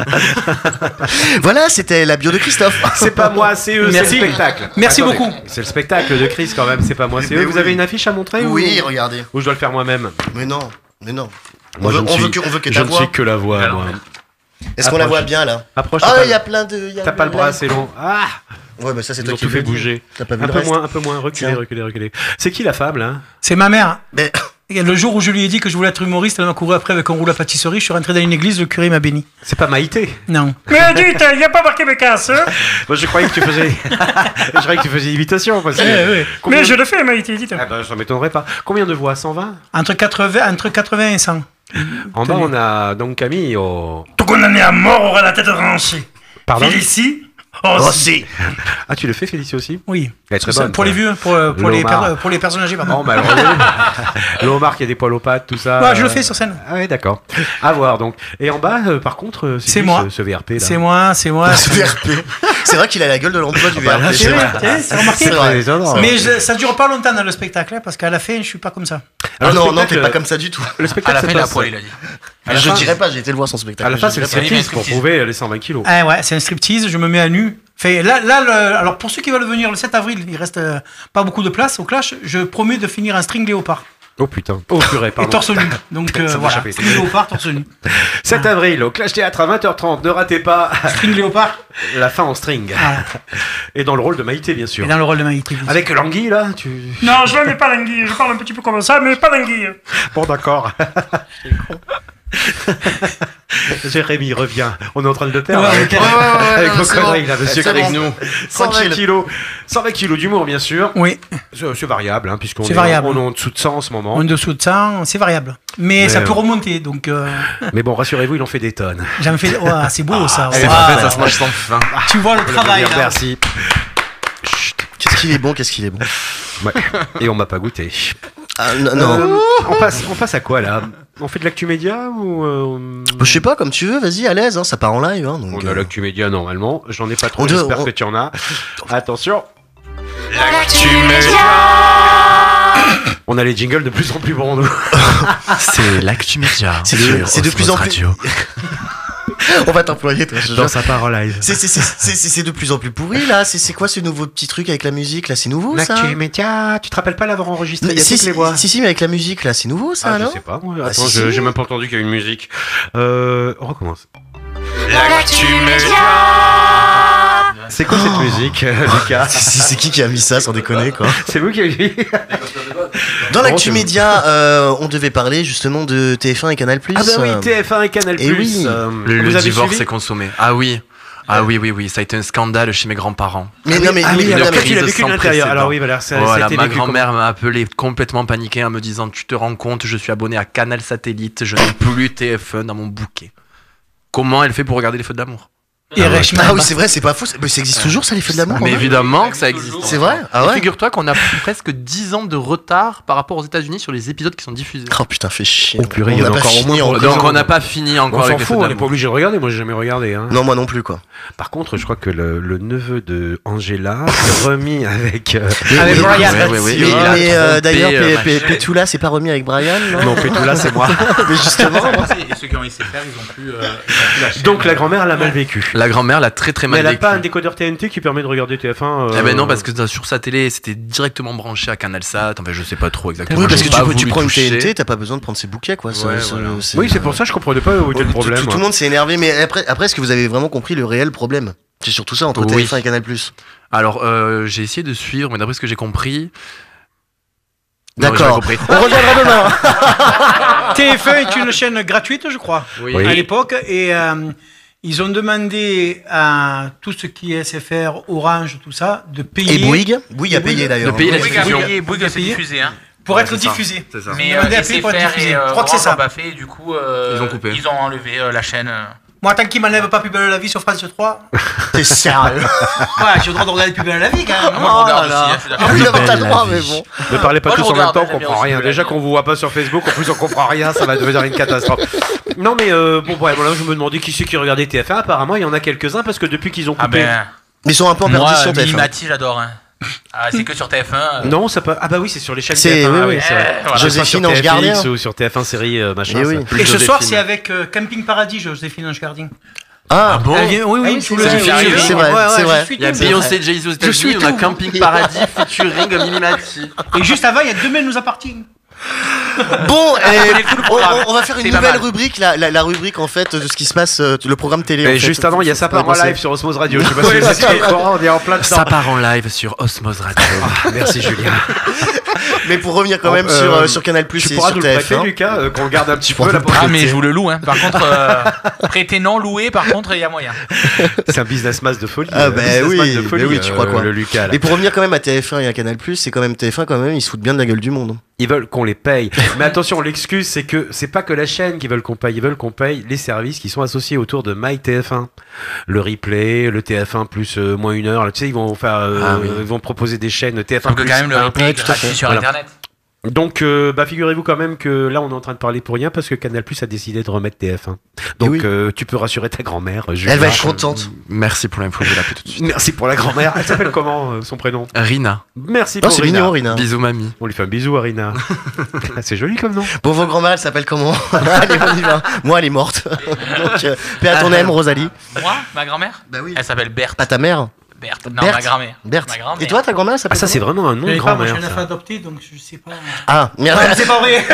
Voilà, c'était la bio de Christophe. C'est pas moi, c'est eux, c'est le Merci. spectacle. Merci Attendez, beaucoup. C'est le spectacle de Chris quand même, c'est pas moi, c'est Mais eux. Vous oui. avez une affiche à montrer ou- Oui, regardez. Ou je dois le faire moi-même? Mais non, mais non. Moi on, je veut, ne on, suis, veut que, on veut que je ta ne voix. suis que la voix, moi. Est-ce qu'on la Approche. voit bien là? Approche, Ah, t'as il y pas- a plein de. il y a T'as pas le le bras live. assez long. Ah, Ouais, bah ça c'est ils toi ont qui tout fait le dis. bouger. T'as pas vu Un le peu reste. moins, un peu moins, reculez, Tiens. reculez, reculez. C'est qui la fable, hein? C'est ma mère. Mais Et le jour où je lui ai dit que je voulais être humoriste, elle m'a couru après avec un rouleau à pâtisserie. Je suis rentré dans une église, le curé m'a béni. C'est pas Maïté. Non. Mais dites, il n'y a pas marqué Bécasse. Hein. Moi je croyais que tu faisais. Je croyais que tu faisais imitation. Parce que... Ouais, ouais. Combien Mais de- je le fais, Maïté, dites. Ah bah, ça m'étonnerait pas. Combien de voix? cent vingt? Entre quatre-vingts, entre quatre-vingts et cent. En bas, on a donc Camille au. Tout condamné à mort aura la tête tranchée. Pardon? Félicie. Oh, Oh, si. Ah, tu le fais, Félicie aussi? Oui. Elle est très Ça, bonne. pour ça. les vieux, pour, euh, pour, Le les, homard. per- pour les personnes âgées, pardon. Bon, bah, alors, le homard qui a des poils aux pattes, tout ça. Ouais, je le euh, fais sur scène. Ah, ouais, d'accord. À voir donc. Et en bas, euh, par contre, euh, C'est qui, moi. Ce, ce V R P là. C'est moi, c'est moi. ce V R P. C'est vrai qu'il a la gueule de l'emploi du bah, V R là, P. c'est c'est vrai. vrai. Tiens, c'est remarqué. C'est vrai. étonnant. Mais je- ça dure pas longtemps dans le spectacle, hein, parce qu'à la fin, je suis pas comme ça. Ah Alors, non, le non, t'es spectacle- pas comme ça du tout. Le À spectacle la se fin, il a passe- poil, il a dit. À la Je fin- dirais pas, j'ai été le voir son spectacle. À la fin, Je c'est le dirais pas. striptease pour striptease. prouver les cent vingt kilos. Ah ouais, c'est un striptease, je me mets à nu. Fait, là, là le- alors pour ceux qui veulent venir le sept avril, il reste euh, pas beaucoup de place au Clash, je promets de finir en string léopard. Oh putain. Oh purée, Et pardon. torse nu. Donc euh, Ça m'a voilà, échappé. string léopard, torse nu. sept avril, au Clash Théâtre à vingt heures trente. Ne ratez pas String léopard, la fin en string. voilà. Et dans le rôle de Maïté, bien sûr. Et dans le rôle de Maïté. bien sûr. Avec Langui, là, tu. Non, je ne mets pas l'anguille. Je parle un petit peu comme ça, mais pas l'anguille. Bon, d'accord. Jérémy, reviens. On est en train de le perdre. Ouais, avec ok. Ouais, ouais, ouais, avec non, vos c'est conneries, bon. là, monsieur, C'est avec bon. nous. cent vingt Tranquille. kilos. cent vingt kilos d'humour, bien sûr. Oui, C'est c'est variable, hein, puisqu'on C'est est, variable. on est en dessous de cent en ce moment. en dessous de ça, c'est variable. Mais, Mais, ça peut euh, remonter, donc euh, Mais bon, rassurez-vous, il en fait des tonnes. j'en fais. Ouais, c'est beau ça. C'est Ouais. parfait, ça se mange sans fin. Tu vois le travail là. Merci. Qu'est-ce qu'il est bon, qu'est-ce qu'il est bon. Ouais. Et on m'a pas goûté. Ah, non, non. Euh, on, passe, on passe à quoi là? On fait de l'actu média ou euh, Bah, je sais pas, comme tu veux, vas-y, à l'aise, hein, ça part en live. Hein, donc, On a euh, l'actu média normalement. J'en ai pas trop, On doit- j'espère on- que tu en as. Attention. L'actu média. On a les jingles de plus en plus bons, nous. C'est l'actu média. C'est de- c'est de Osmose plus en plus- Radio. On va t'employer, toi. je te Dans jure. sa parole live. C'est- c'est- c'est- c'est- c'est c'est de plus en plus pourri là. C'est c'est quoi ce nouveau petit truc avec la musique là? C'est nouveau ça? L'actu média. Tu te rappelles pas l'avoir enregistré? Mais Il y a si, toutes les si, voix. si, si, mais avec la musique là, c'est nouveau ça Ah, je alors? sais pas. moi. Ah, Attends, si, je- si. j'ai même pas entendu qu'il y a une musique. Euh, on recommence. L'actu média. C'est quoi cette musique, euh, Lucas? C'est c'est qui qui a mis ça sans déconner quoi? C'est vous qui avez dit? Dans l'actu c'est- média, euh, on devait parler justement de T F un et Canal+. Ah bah oui, T F un et Canal+. Eh oui. euh, Le, vous le avez divorce suivi est consommé. Ah oui. Ah oui, oui, oui, ça a été un scandale chez mes grands-parents. Mais non, mais, Ah mais- oui, non, alors mais- toi, tu l'as vécu de sans l'intérieur. précédent. Alors oui, voilà, ça, Voilà, c'était ma vécu grand-mère m'a appelé complètement paniqué en me disant tu te rends compte, je suis abonné à Canal Satellite, je n'ai plus T F un dans mon bouquet. Comment elle fait pour regarder les Feux de l'amour? Et Reichmann. Ah oui, c'est vrai, c'est pas faux. c'est- Mais ça existe toujours, ça, les feux de l'amour. Mais hein évidemment que ça existe. C'est vrai. Ah Et ouais. figure-toi qu'on a pris presque dix ans de retard par rapport aux États-Unis sur les épisodes qui sont diffusés. Oh putain, fait chier. Oh, purée, On il y en n'a a pas encore au moins fini pour encore. dix ans. Donc on n'a pas fini encore On s'en avec les fout, Feux on de n'est pas l'amour. obligé de regarder. Moi, j'ai jamais regardé. Hein. Non, moi non plus, quoi. Par contre, je crois que le, le neveu de Angela s'est remis avec. euh, Avec Oui, Brian. Ouais, ouais, ouais. Mais, Et il a mais, euh, trompé, d'ailleurs, euh, P- P- machin. Petula, c'est pas remis avec Brian, non Non, Pétoula, c'est moi. Mais justement. Et ceux qui ont essayé de faire, ils ont plus, euh, ils ont plus la chaîne. Donc la grand-mère l'a mal vécu. La grand-mère l'a très très Mais mal elle a vécu. pas un décodeur T N T qui permet de regarder T F un. euh, Eh ben non, parce que sur sa télé, c'était directement branché à CanalSat. Enfin, je sais pas trop exactement. Oui, parce que J'ai tu, pas peux- tu voulu prends une toucher. T N T, t'as pas besoin de prendre ses bouquets, quoi. Ça- Ouais, ça- voilà. c'est- Oui, c'est pour ça que je comprenais pas où était le Tout- problème. Tout, tout le monde s'est énervé, mais après, après, est-ce que vous avez vraiment compris le réel problème? C'est surtout ça entre Oui. T F un et Canal+. Alors, euh, j'ai essayé de suivre, mais d'après ce que j'ai compris. Non, j'ai D'accord. pas compris. On reviendra demain. T F un est une chaîne gratuite, je crois, Oui. Oui. à l'époque. Et euh, ils ont demandé à tout ce qui est S F R, Orange, tout ça, de payer. Et Bouygues Bouygues a Et Bouygues. payé d'ailleurs. De payer la Bouygues a diffusion. payé, Bouygues a Payé. diffusé, hein. pour Ouais, être c'est ça. diffusé. C'est ça. Mais Ils euh, demandaient à S payer F pour être R diffusé. et euh, Je crois que c'est Orange ça. l'ont pas fait, et du coup, euh, Ils ont coupé. Ils ont enlevé euh, la chaîne. euh. Moi, tant qu'ils m'enlèvent pas Plus belle la vie sur France trois, T'es sérieux? ouais, j'ai le droit de regarder Plus belle la vie quand même. Moi, je non regarde là. aussi, hein, je suis Ah d'accord. oui, non, mais t'as Belle le droit, la mais vie. bon. Ne parlez pas Moi, tous je en même regarde, temps, on j'aime bien comprend aussi rien. Belle Déjà la qu'on vous voit pas sur Facebook, en plus on comprend rien, ça va devenir une catastrophe. Non mais euh, bon, ouais, voilà, je me demandais qui c'est qui regardait T F un. Apparemment, il y en a quelques-uns parce que depuis qu'ils ont Ah coupé. ben, Ils sont un peu en moi, perdition, T F un. Mimimati, j'adore. Hein. Ah, c'est que sur T F un. euh. Non, ça peut. Ah bah oui, c'est sur les chaînes C'est- T F un. oui, ah oui. c'est vrai. Eh, voilà. Je sais pas Joséphine sur Ange T F X Gardien. ou sur T F un série euh, machin. Eh ça. oui. Et ce soir, Joséphine. c'est avec euh, Camping Paradis, Joséphine Ange Gardien. Ah, Ah bon? Elle vient- oui, Ah oui, oui, sous c'est le ça, featuring. c'est vrai, c'est vrai, Ouais, ouais, c'est je vrai. suis Il y a tout. Beyoncé et Jay-Z aux Je suis États-Unis, on a tout. Camping Paradis featuring Mimimati. Et juste avant, il y a Demain nous appartient. Bon, eh, connaît tout le on, programme. on- on va faire une C'est pas nouvelle mal. rubrique, la, la, la rubrique en fait de ce qui se passe, euh, le programme télé. en Et fait. juste avant, il y a ça part en Ouais, live sur Osmose Radio. Je sais pas si Ouais, vous c'est êtes au courant, on est en plein dedans. Ça part en live sur Osmose Radio. Merci Julien. Mais pour revenir quand Bon, même euh, sur, euh, sur Canal+, Tu et pourras sur nous le T F prêter, un. Lucas, euh, qu'on le garde un petit pourras peu là nous pour Ah, que- mais je vous le loue. Hein. Par contre, euh, prêter non, louer, par contre, il y a moyen. C'est un business mass de folie. Ah euh, bah business oui, man de folie, mais oui, tu euh, crois quoi. Le Lucas là. Mais pour revenir quand même à T F un et à Canal+, c'est quand même T F un quand même, ils se foutent bien de la gueule du monde. Ils veulent qu'on les paye. Mais attention, l'excuse, c'est que c'est pas que la chaîne qui veulent qu'on paye. Ils veulent qu'on paye les services qui sont associés autour de MyTF1. Le replay, le T F un plus euh, moins une heure. Là, tu sais, ils vont faire, euh, Ah oui. ils vont proposer des chaînes T F un Sauf que plus quand même, le un. replay Ouais, est tout à gratuit fait. sur Voilà. Internet. Donc, euh, bah, figurez-vous quand même que là, on est en train de parler pour rien parce que Canal+ a décidé de remettre T F un. Donc, oui. euh, tu peux rassurer ta grand-mère. Julia. Elle va être contente. Merci pour l'info, je vais l'appeler tout de suite. Merci pour la grand-mère. Elle s'appelle comment euh, son prénom? Rina. Merci Oh, pour c'est Rina. mignon, Rina. Bisous, mamie. On lui fait un bisou à Rina. C'est joli comme nom. Bon, vos grand-mères, elles s'appellent comment? Allez, on y va. Moi, elle est morte. Donc, euh, paix à ton âme, Rosalie. Moi, ma grand-mère Bah oui. Elle s'appelle Berthe. Pas ta mère? Berthe. Non, Berthe. ma grand-mère. Berthe. Ma grand-mère. Et toi, ta grand-mère, elle Ah, s'appelle ça, c'est comment? vraiment un nom Je de sais pas, moi, grand-mère. j'ai un ça. enfant adopté, donc je sais pas. Ah, merde. Ouais, c'est pas vrai.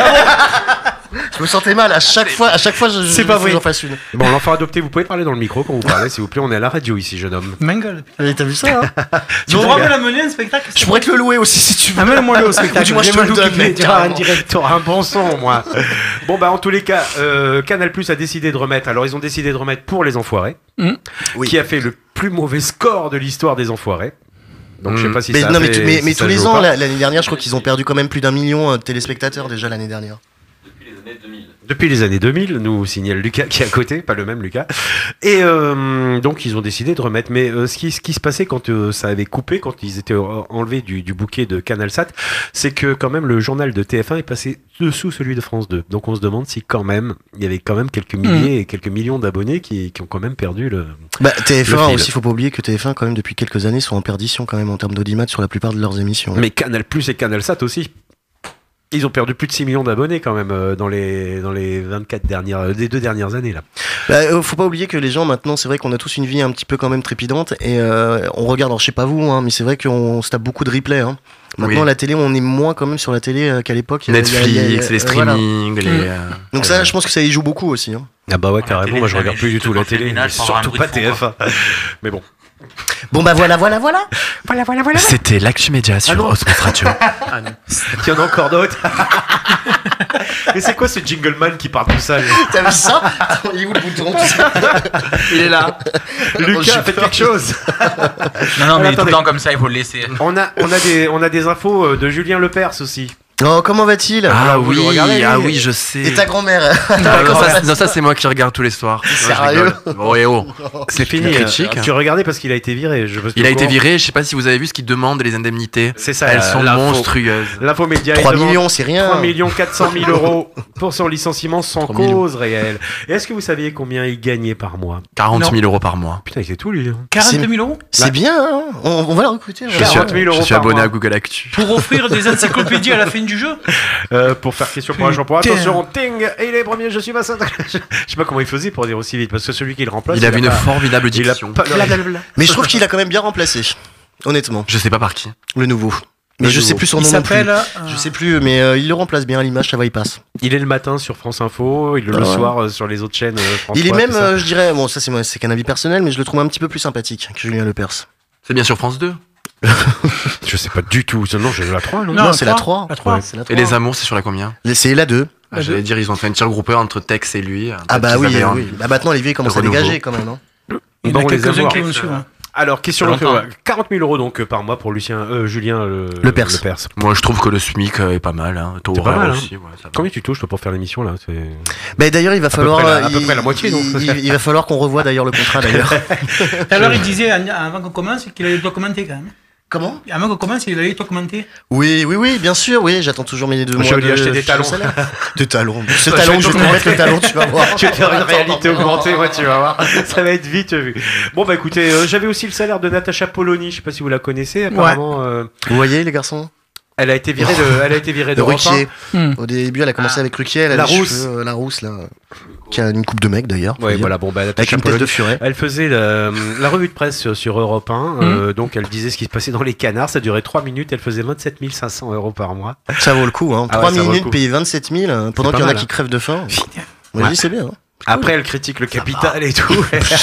Je me sentais mal à chaque fois, à chaque fois, je, je, C'est pas je- vrai. j'en fasse une. Bon, l'enfant adopté, vous pouvez parler dans le micro quand vous parlez, s'il vous plaît. On est à la radio ici, jeune homme. Mangle. Et T'as vu ça, hein? Tu pourras me l'amener un spectacle. Je pourrais te le louer aussi si tu veux. Amène-moi le au spectacle. Ou du moins, je te le donne, mec, Tu auras un carrément. direct, tu auras un bon son, moi. Bon, bah, en tous les cas, euh, Canal+ a décidé de remettre. Alors, ils ont décidé de remettre Pour les Enfoirés, Mm. Oui. qui a fait le plus mauvais score de l'histoire des Enfoirés. Donc, je sais Mm. pas si Mais ça a non, mais, fait- tu- mais, si mais ça tous les joue ou ans, pas. la- l'année dernière, je crois qu'ils ont perdu quand même plus d'un million euh, de téléspectateurs déjà l'année dernière. Depuis les années deux mille, nous signale Lucas qui est à côté, pas le même Lucas. Et euh, donc ils ont décidé de remettre. Mais euh, ce, qui, ce qui se passait quand euh, ça avait coupé, quand ils étaient euh, enlevés du, du bouquet de CanalSat, c'est que quand même le journal de T F un est passé dessous celui de France deux. Donc on se demande si quand même, il y avait quand même quelques milliers et quelques millions d'abonnés qui, qui ont quand même perdu le... Bah, T F un Le fil. aussi, faut pas oublier que T F un, quand même, depuis quelques années, sont en perdition quand même en termes d'audimat sur la plupart de leurs émissions. Mais Canal+ et CanalSat aussi. Ils ont perdu plus de six millions d'abonnés quand même euh, dans les dans les vingt-quatre dernières euh, des deux dernières années là. Bah, euh, faut pas oublier que les gens maintenant, c'est vrai qu'on a tous une vie un petit peu quand même trépidante et euh, on regarde, alors je sais pas vous, hein, mais c'est vrai qu'on se tape beaucoup de replays. Hein. Maintenant, Oui. la télé, on est moins quand même sur la télé euh, qu'à l'époque. Il y a- il y a- il y a- Netflix, les euh, voilà. streamings, les. euh, Donc ça, je pense que ça y joue beaucoup aussi. Hein. Ah bah ouais, La carrément, télé, moi je je regarde l'avais plus du juste tout la quand je fais le télé, ménage pour avoir un surtout bruit pas de fond, T F un. Mais bon. Bon bah voilà, voilà, voilà. Voilà, voilà, voilà. C'était l'actu média sur Ah non. Osmos Radio. Ah non. Il y en a encore d'autres. Mais c'est quoi ce jingleman qui parle tout ça lui T'as vu ça? Il est où le bouton? Il est là. Lucas, faites quelque chose. Non, non, mais Attendez. tout le temps comme ça, il faut le laisser. On a, on a, des, on a des infos euh, de Julien Lepers aussi. Oh, comment va-t-il? Ah Alors, vous oui, le regardez, ah lui oui, je sais. Et ta grand-mère? Ah, non, ça, non, ça c'est moi qui regarde tous les soirs. Non, je Sérieux? rigole. Bon, et oh. C'est fini. critique. euh, Tu regardais parce qu'il a été viré. Je Il a été viré, je sais pas si vous avez vu ce qu'il demande les indemnités. C'est ça. Elles la- sont l'info. monstrueuses. L'info média. il trois demande millions, c'est rien. trois millions quatre cent mille euros pour son licenciement sans trois millions. cause réelle. Et est-ce que vous saviez combien il gagnait par mois? quarante mille euros par mois. Putain, il fait tout lui. hein. quarante mille euros C'est bien, hein, on, on va le recruter. on Je va- suis, quarante mille euros je suis par abonné mois. à Google Actu. pour offrir des encyclopédies à la fin du jeu. Euh, pour faire question pour un champion. Putain. Attention, ting, et il est premier, je suis Vincent. Je sais pas comment il faisait pour dire aussi vite, parce que celui qui le remplace. Il avait a une pas- formidable il a diction. pas le- Mais je trouve qu'il a quand même bien remplacé, honnêtement, Je sais pas par qui. le nouveau. Mais Le je sais nouveau. plus son Il nom non plus. s'appelle. euh, Je sais plus, mais euh, il le remplace bien à l'image, ça va, il passe. Il est le matin sur France Info, il est le Ah ouais. soir euh, sur les autres chaînes. euh, France Il est trois, même, tout ça. euh, je dirais, bon, ça c'est moi, c'est qu'un avis personnel, mais je le trouve un petit peu plus sympathique que Julien Lepers. C'est bien sur France deux. Je sais pas du tout. Non, j'ai la trois, non, Non, Non, c'est la la trois. trois. La trois. Ouais, c'est la Et trois. les amours, c'est sur la combien? C'est la deux. Ah, J'allais dire, ils ont fait un tir groupé entre Tex et lui. Ah bah Peut-être oui, qu'ils avaient euh, un- oui. Bah maintenant les vieux ils commencent à renouveau. dégager quand même. Hein. Il y en Bon, a les quelques-uns avoirs. qui vont suivre. hein. Alors, question Ça donc, longtemps. euh, quarante mille euros donc euh, par mois pour Lucien, euh, Julien euh, Lepers. Lepers. Moi, je trouve que le SMIC euh, est pas mal. Hein. Taux C'est pas horaire mal, hein. aussi. Ouais, ça va. Combien tu touches toi pour faire l'émission là? C'est- Bah d'ailleurs il va peu falloir près la- à peu il- près la moitié, donc. il, il- il va falloir qu'on revoie d'ailleurs le contrat d'ailleurs. Tout à l'heure, il disait, en- avant qu'on commence, qu'il allait documenter quand même. Comment? Avant qu'on commence, il allait documenter. Oui, oui, oui, bien sûr, oui, j'attends toujours mes deux Moi, mois. je vais lui de acheter des fiche de talons. salaire. Des talons. Ce Ouais, talon, je je vais vais te mettre le talon, tu vas voir. Je vais te faire une réalité Attends, augmentée, moi, tu vas voir. Ça va être vite vu. Bon, bah écoutez, euh, j'avais aussi le salaire de Natacha Polony. Je sais pas si vous la connaissez. Apparemment, euh, Vous voyez les garçons? elle a été virée de, elle a été virée de De Ruquier. Hmm. Au début, elle a commencé Ah. avec Ruquier, elle a La les rousse. cheveux, euh, la rousse là, qui a une coupe de mec d'ailleurs. faut Ouais, dire. voilà, bon, bah, Avec Natacha une tête Polony. de furet. Elle faisait la, la revue de presse sur, sur Europe un. euh, donc, elle disait ce qui se passait dans les canards. Ça durait trois minutes. Elle faisait vingt-sept mille cinq cents euros par mois. Ça vaut le coup, hein. Ah ouais, trois ça vaut le minutes coup. payées vingt-sept mille euh, pendant pas qu'il y en a mal, qui hein. crèvent de faim. Moi, je Ouais. dis, c'est bien. hein. Après, elle critique le capital et tout.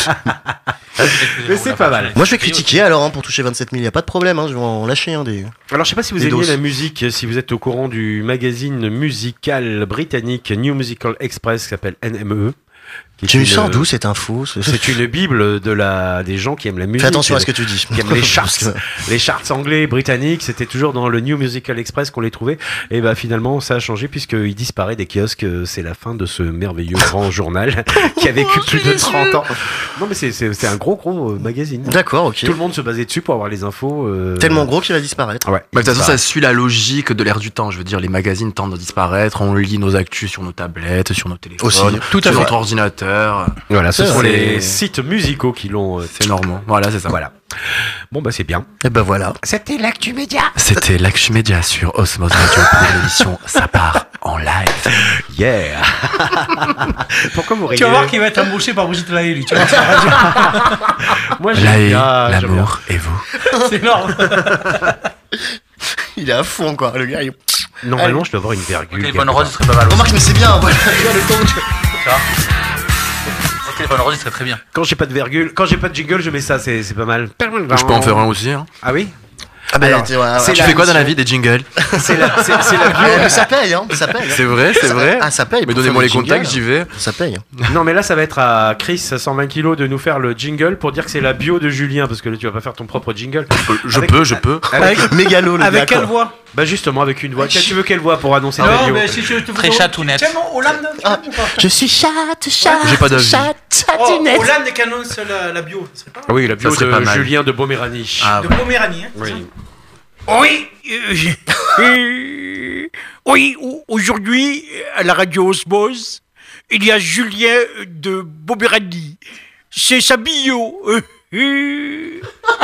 Mais c'est pas mal. Moi, je vais critiquer alors hein, pour toucher vingt-sept mille. Y a pas de problème, hein, je vais en lâcher un des. Alors, je sais pas si vous Des aimiez doses. la musique, si vous êtes au courant du magazine musical britannique New Musical Express qui s'appelle N M E. qui est Tu me une- sors d'où cette info? ce- C'est une bible de la, des gens qui aiment la musique. Fais attention à ce que tu dis. Qui aiment les charts, Parce que- les charts anglais, britanniques. C'était toujours dans le New Musical Express qu'on les trouvait. Et bah finalement, ça a changé puisqu'il disparaît des kiosques. C'est la fin de ce merveilleux grand journal qui a vécu plus de trente ans. Non, mais c'est- c'est c'est un gros, gros euh, magazine. D'accord, ok. Tout le monde se basait dessus pour avoir les infos. euh, Tellement gros qu'il va disparaître. Ouais. Bah, de toute façon, Bah, ça suit la logique de l'ère du temps. Je veux dire, les magazines tendent à disparaître. On lit nos actus sur nos tablettes, sur nos téléphones, Aussi. Tout à sur fait. notre ordinateur. Voilà, ce C'est sont vrai. les sites musicaux qui l'ont. euh, C'est normal. Voilà, c'est ça. Voilà. Bon, bah c'est bien. Et ben voilà. C'était l'actu média. C'était l'actu média sur Osmos Radio pour l'émission Ça part en live. Yeah. Pourquoi vous riez? Tu vas voir qu'il va être embauché par Brigitte Lahaye, lui. Tu vas voir, ça va Moi, La j'aime haie, bien, j'aime bien. l'amour et vous. dire. C'est énorme. Il est à fond, quoi. Le gars, il... Normalement, je dois avoir une virgule. Le téléphone quelque rose, part. il serait pas mal aussi. Remarque, mais c'est bien. Voilà. Tu vois, le temps que- Le téléphone rose, il serait très bien. Quand j'ai pas de virgule, quand j'ai pas de jingle, je mets ça, c'est c'est pas mal. Je peux en faire un aussi. Hein. Ah oui. Ah ben, Alors, tu vois, c'est ouais. Tu la fais quoi dans la mission. vie, des jingles? C'est la, c'est, c'est la bio. Ouais, mais ça paye, hein. Ça paye. hein. C'est vrai, c'est Ça- vrai. Ah, ça paye. Mais pour donnez-moi faire les des contacts, jingles. j'y vais. Ça paye. Non, mais là, ça va être à Chris, cent vingt kilos, de nous faire le jingle pour dire que c'est la bio de Julien, parce que là, tu vas pas faire ton propre jingle. Je Avec- peux, je peux. Avec, Mégalo, le Avec gars, quelle quoi. voix? bah justement, avec une voix. Tiens, tu veux quelle voix pour annoncer ta Non, bio? mais si je te Très chatounette. Tiens, non, Hollande. tu Ah, veux ou pas Je suis chatte, chatte. J'ai pas d'avis. chatte, Oh, chatinette. Hollande qui annonce la, la bio. Ce serait pas mal. Ah oui, la bio Ça serait de pas mal. Julien de Boméranie. Ah, De ouais. Poméranie. Hein, c'est Oui. ça. Oui, euh, j'ai- euh, oui, au- aujourd'hui, à la radio Osmose, il y a Julien de Boméranie. C'est sa bio. Euh, euh.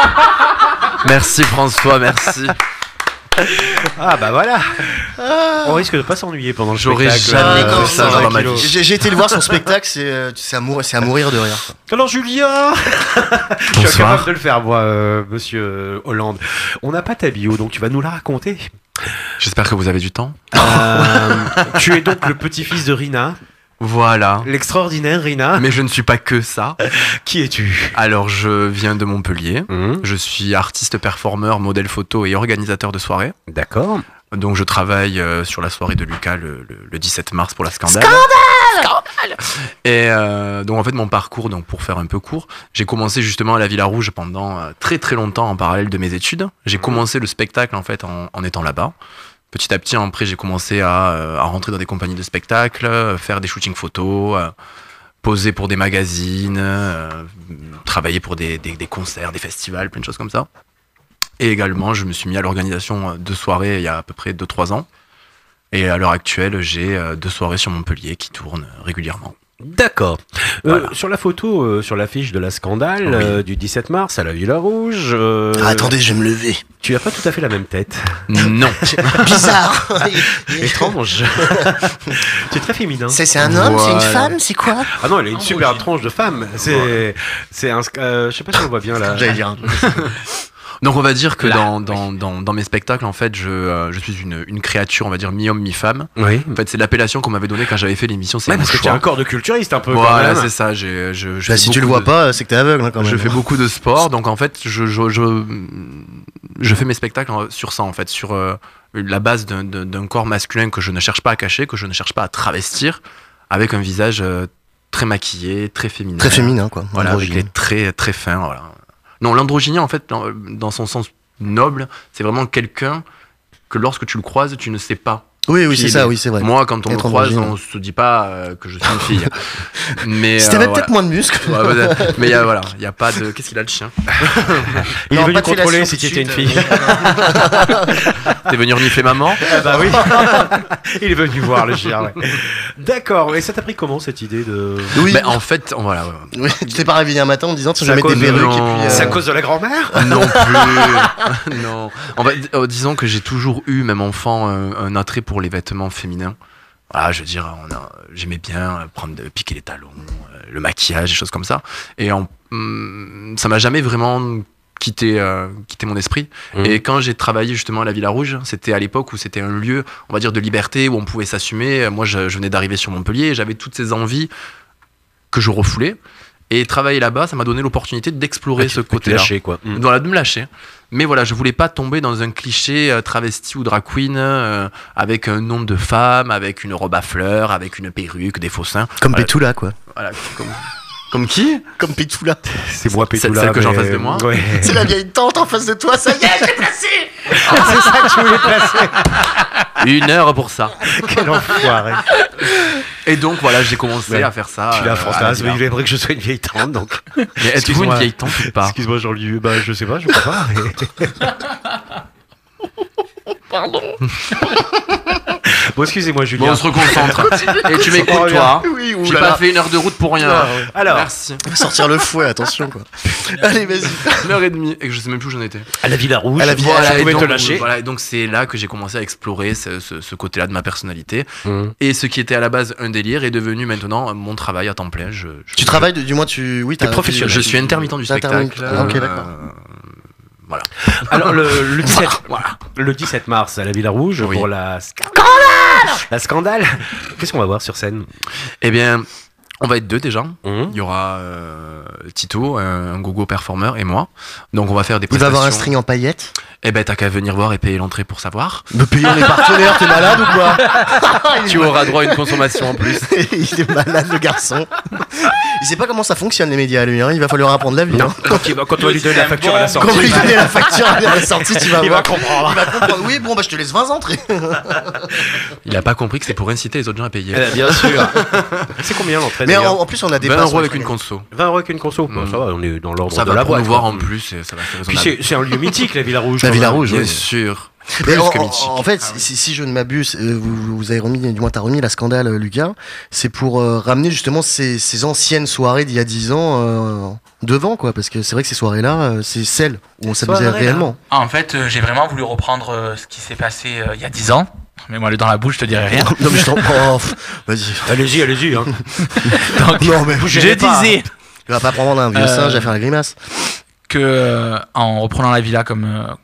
Merci François, merci. Ah bah voilà. On risque de pas s'ennuyer pendant le J'aurais spectacle. jamais Euh, cru ça cent vingt dans ma kilos. vie. J'ai j'ai été le voir son spectacle, c'est euh, c'est à, mourir- c'est à mourir de rire. quoi. Alors Julien, je suis Bonsoir. incapable de le faire moi, euh, Monsieur Hollande. On n'a pas ta bio, donc tu vas nous la raconter. J'espère que vous avez du temps. Euh, tu es donc le petit-fils de Rina. Voilà. L'extraordinaire Rina. Mais je ne suis pas que ça. Qui es-tu? Alors, je viens de Montpellier. Mmh. Je suis artiste, performeur, modèle photo et organisateur de soirées. D'accord. Donc, je travaille euh, sur la soirée de Lucas le, le, le dix-sept mars pour la Scandale. Scandale Et euh, donc, en fait, mon parcours, donc pour faire un peu court, j'ai commencé justement à la Villa Rouge pendant euh, très très longtemps en parallèle de mes études. J'ai mmh. commencé le spectacle en fait en, en étant là-bas. Petit à petit, après, j'ai commencé à, à rentrer dans des compagnies de spectacles, faire des shootings photos, euh, poser pour des magazines, euh, travailler pour des, des, des concerts, des festivals, plein de choses comme ça. Et également, je me suis mis à l'organisation de soirées il y a à peu près deux trois ans. Et à l'heure actuelle, j'ai euh, deux soirées sur Montpellier qui tournent régulièrement. D'accord. Voilà. Euh, sur la photo, euh, sur l'affiche de la Scandale Oui. euh, du dix-sept mars à la Villa Rouge. euh, Ah, attendez, je vais me lever. Tu as pas tout à fait la même tête. Non. Bizarre. Étrange. Tu es très féminin. C'est c'est un homme, c'est une Voilà. femme, c'est quoi? Ah non, elle a une super tronche de femme. C'est, c'est un, euh, je sais pas si on voit bien là. J'allais dire un truc. Donc on va dire que Là, dans, dans, dans, dans mes spectacles, en fait, je, euh, je suis une, une créature, on va dire mi-homme, mi-femme. Oui. En fait, c'est l'appellation qu'on m'avait donnée quand j'avais fait l'émission. C'est Ouais, mon parce que tu choix. as un corps de culturiste un peu. Voilà, quand même. c'est ça. J'ai, je, je Bah, fais si tu le beaucoup vois de- pas, c'est que t'es aveugle hein, quand même. Je fais beaucoup de sport, donc en fait, je, je, je, je fais mes spectacles en- sur ça, en fait, sur euh, la base d'un, d'un, d'un corps masculin que je ne cherche pas à cacher, que je ne cherche pas à travestir, avec un visage euh, très maquillé, très féminin. Très féminin, quoi. Voilà, avec Androgyne. les traits très fins, voilà. Non, l'androgynie, en fait, dans, dans son sens noble, c'est vraiment quelqu'un que lorsque tu le croises, tu ne sais pas. Oui, oui, qui c'est il ça, est. oui, c'est vrai. Moi, quand on me Être croise, androgyne. on se dit pas euh, que je suis une fille. Mais Si euh, t'avais voilà. peut-être moins de muscles. Ouais, peut-être. Mais il y a, voilà, il y a pas de. Qu'est-ce qu'il a le chien? Il est Non, venu pas de contrôler fellation si tu tout de étais une suite, fille. T'es venu renifler maman? Ah bah oui. Il est venu voir le chien. Ouais. D'accord. Et ça t'a pris comment cette idée de Oui. Ben, en fait, voilà. ouais. Oui, tu t'es pas réveillé un matin en disant, tu C'est à vas mettre des cause de- perruques et non. puis. euh, C'est à cause de la grand-mère? Non plus. Non. En fait, euh, disons que j'ai toujours eu, même enfant, un, un attrait pour les vêtements féminins. Voilà, je veux dire, on a, j'aimais bien euh, prendre de piquer les talons, euh, le maquillage, des choses comme ça. Et en, hum, ça m'a jamais vraiment quitté, euh, quitté mon esprit. Mmh. Et quand j'ai travaillé justement à la Villa Rouge, c'était à l'époque où c'était un lieu, on va dire, de liberté, où on pouvait s'assumer. Moi, je, je venais d'arriver sur Montpellier et j'avais toutes ces envies que je refoulais. Et travailler là-bas, ça m'a donné l'opportunité d'explorer Ah, tu ce peux te côté-là. lâcher, quoi. Mm. Voilà, de me lâcher. Mais voilà, je voulais pas tomber dans un cliché euh, travesti ou drag queen euh, avec un nom de femme, avec une robe à fleurs, avec une perruque, des faux seins. Comme Voilà. Pétoula, quoi. Voilà, comme, comme qui? Comme Pétoula. C'est moi, C'est Pétoula. celle que j'ai en mais- face de moi. Ouais. C'est la vieille tante en face de toi, ça y est, je l'ai placé. C'est ça que je voulais placer. Une heure pour ça. Quel enfoiré. Et donc voilà, j'ai commencé Ouais. à faire ça. Tu euh, la à la fantasme, Villa. il aimerait que je sois une vieille tante, donc. Mais êtes-vous une Excuse-moi. vieille tante ou pas? Excuse-moi, Jean-Louis. Bah, je sais pas, je crois pas. mais- Pardon. Bon, excusez-moi, Julien. Bon, on se reconcentre. Et tu m'écoutes, Oh, toi. Oui, J'ai oulala. pas fait une heure de route pour rien. Ah, ouais. Alors, Merci. On va sortir le fouet, attention, quoi. Allez, vas-y. Une heure et demie. Et que je sais même plus où j'en étais. à la Villa Rouge, À la Villa- voilà, et tu pouvais donc, te lâcher. Voilà, et donc c'est là que j'ai commencé à explorer ce, ce- ce côté-là de ma personnalité. Mmh. Et ce qui était à la base un délire est devenu maintenant mon travail à temps plein. Je, je- Tu travailles, de- du moins, tu. Oui, T'es t'as- professionnel. Je suis intermittent du T'es intermittent. spectacle. Ah, ok, euh, d'accord. Voilà. Alors, le, le dix-sept, le dix-sept mars à la Villa Rouge Oui. pour la Scandale. La Scandale. Qu'est-ce qu'on va voir sur scène? Eh bien, on va être deux déjà. Mmh. Il y aura euh, Tito, un, un gogo performeur, et moi. Donc on va faire des Il va prestations. avoir un string en paillettes. Eh ben t'as qu'à venir voir et payer l'entrée pour savoir. Me payer les partenaires, t'es malade ou quoi? Tu auras droit à une consommation en plus. Il est malade, le garçon. Il sait pas comment ça fonctionne, les médias, lui. Hein. Il va falloir apprendre la vie. Hein. Quand, il va, quand on va lui donner la facture à la sortie, Quand on lui donner la facture à la sortie, tu vas il voir. va comprendre. Il va comprendre. Oui, bon, bah, je te laisse vingt entrées. Il a pas compris que c'est pour inciter les autres gens à payer. Euh, bien sûr. C'est combien l'entrée Mais d'ailleurs en, en plus, on a des vingt passes euros sur avec les une fringues. conso. vingt euros avec une conso. Bon, Mm. ça va, on est dans l'ordre Ça de va la boîte. promouvoir quoi. en plus et ça va faire Puis raisonnable. c'est c'est un lieu mythique, la Villa Rouge. La quand Villa même. Rouge, Bien oui. sûr. Mais Plus en, que en- mythique. en fait, si, si je ne m'abuse, euh, vous, vous avez remis, du moins t'as remis la Scandale, euh, Lucas, c'est pour euh, ramener justement ces, ces anciennes soirées d'il y a dix ans euh, devant, quoi, parce que c'est vrai que ces soirées-là, euh, c'est celles où on s'amusait Soirées-là. réellement. Ah, en fait, euh, j'ai vraiment voulu reprendre euh, ce qui s'est passé euh, il y a dix ans. Mais moi, le dans la bouche, je te dirai rien. Non mais je t'en... Oh, pff, vas-y. Allez-y, allez-y. Hein. Non mais Je gênez pas. disais tu vas pas prendre un vieux Euh, singe à faire la grimace. que, euh, en reprenant la villa comme, euh,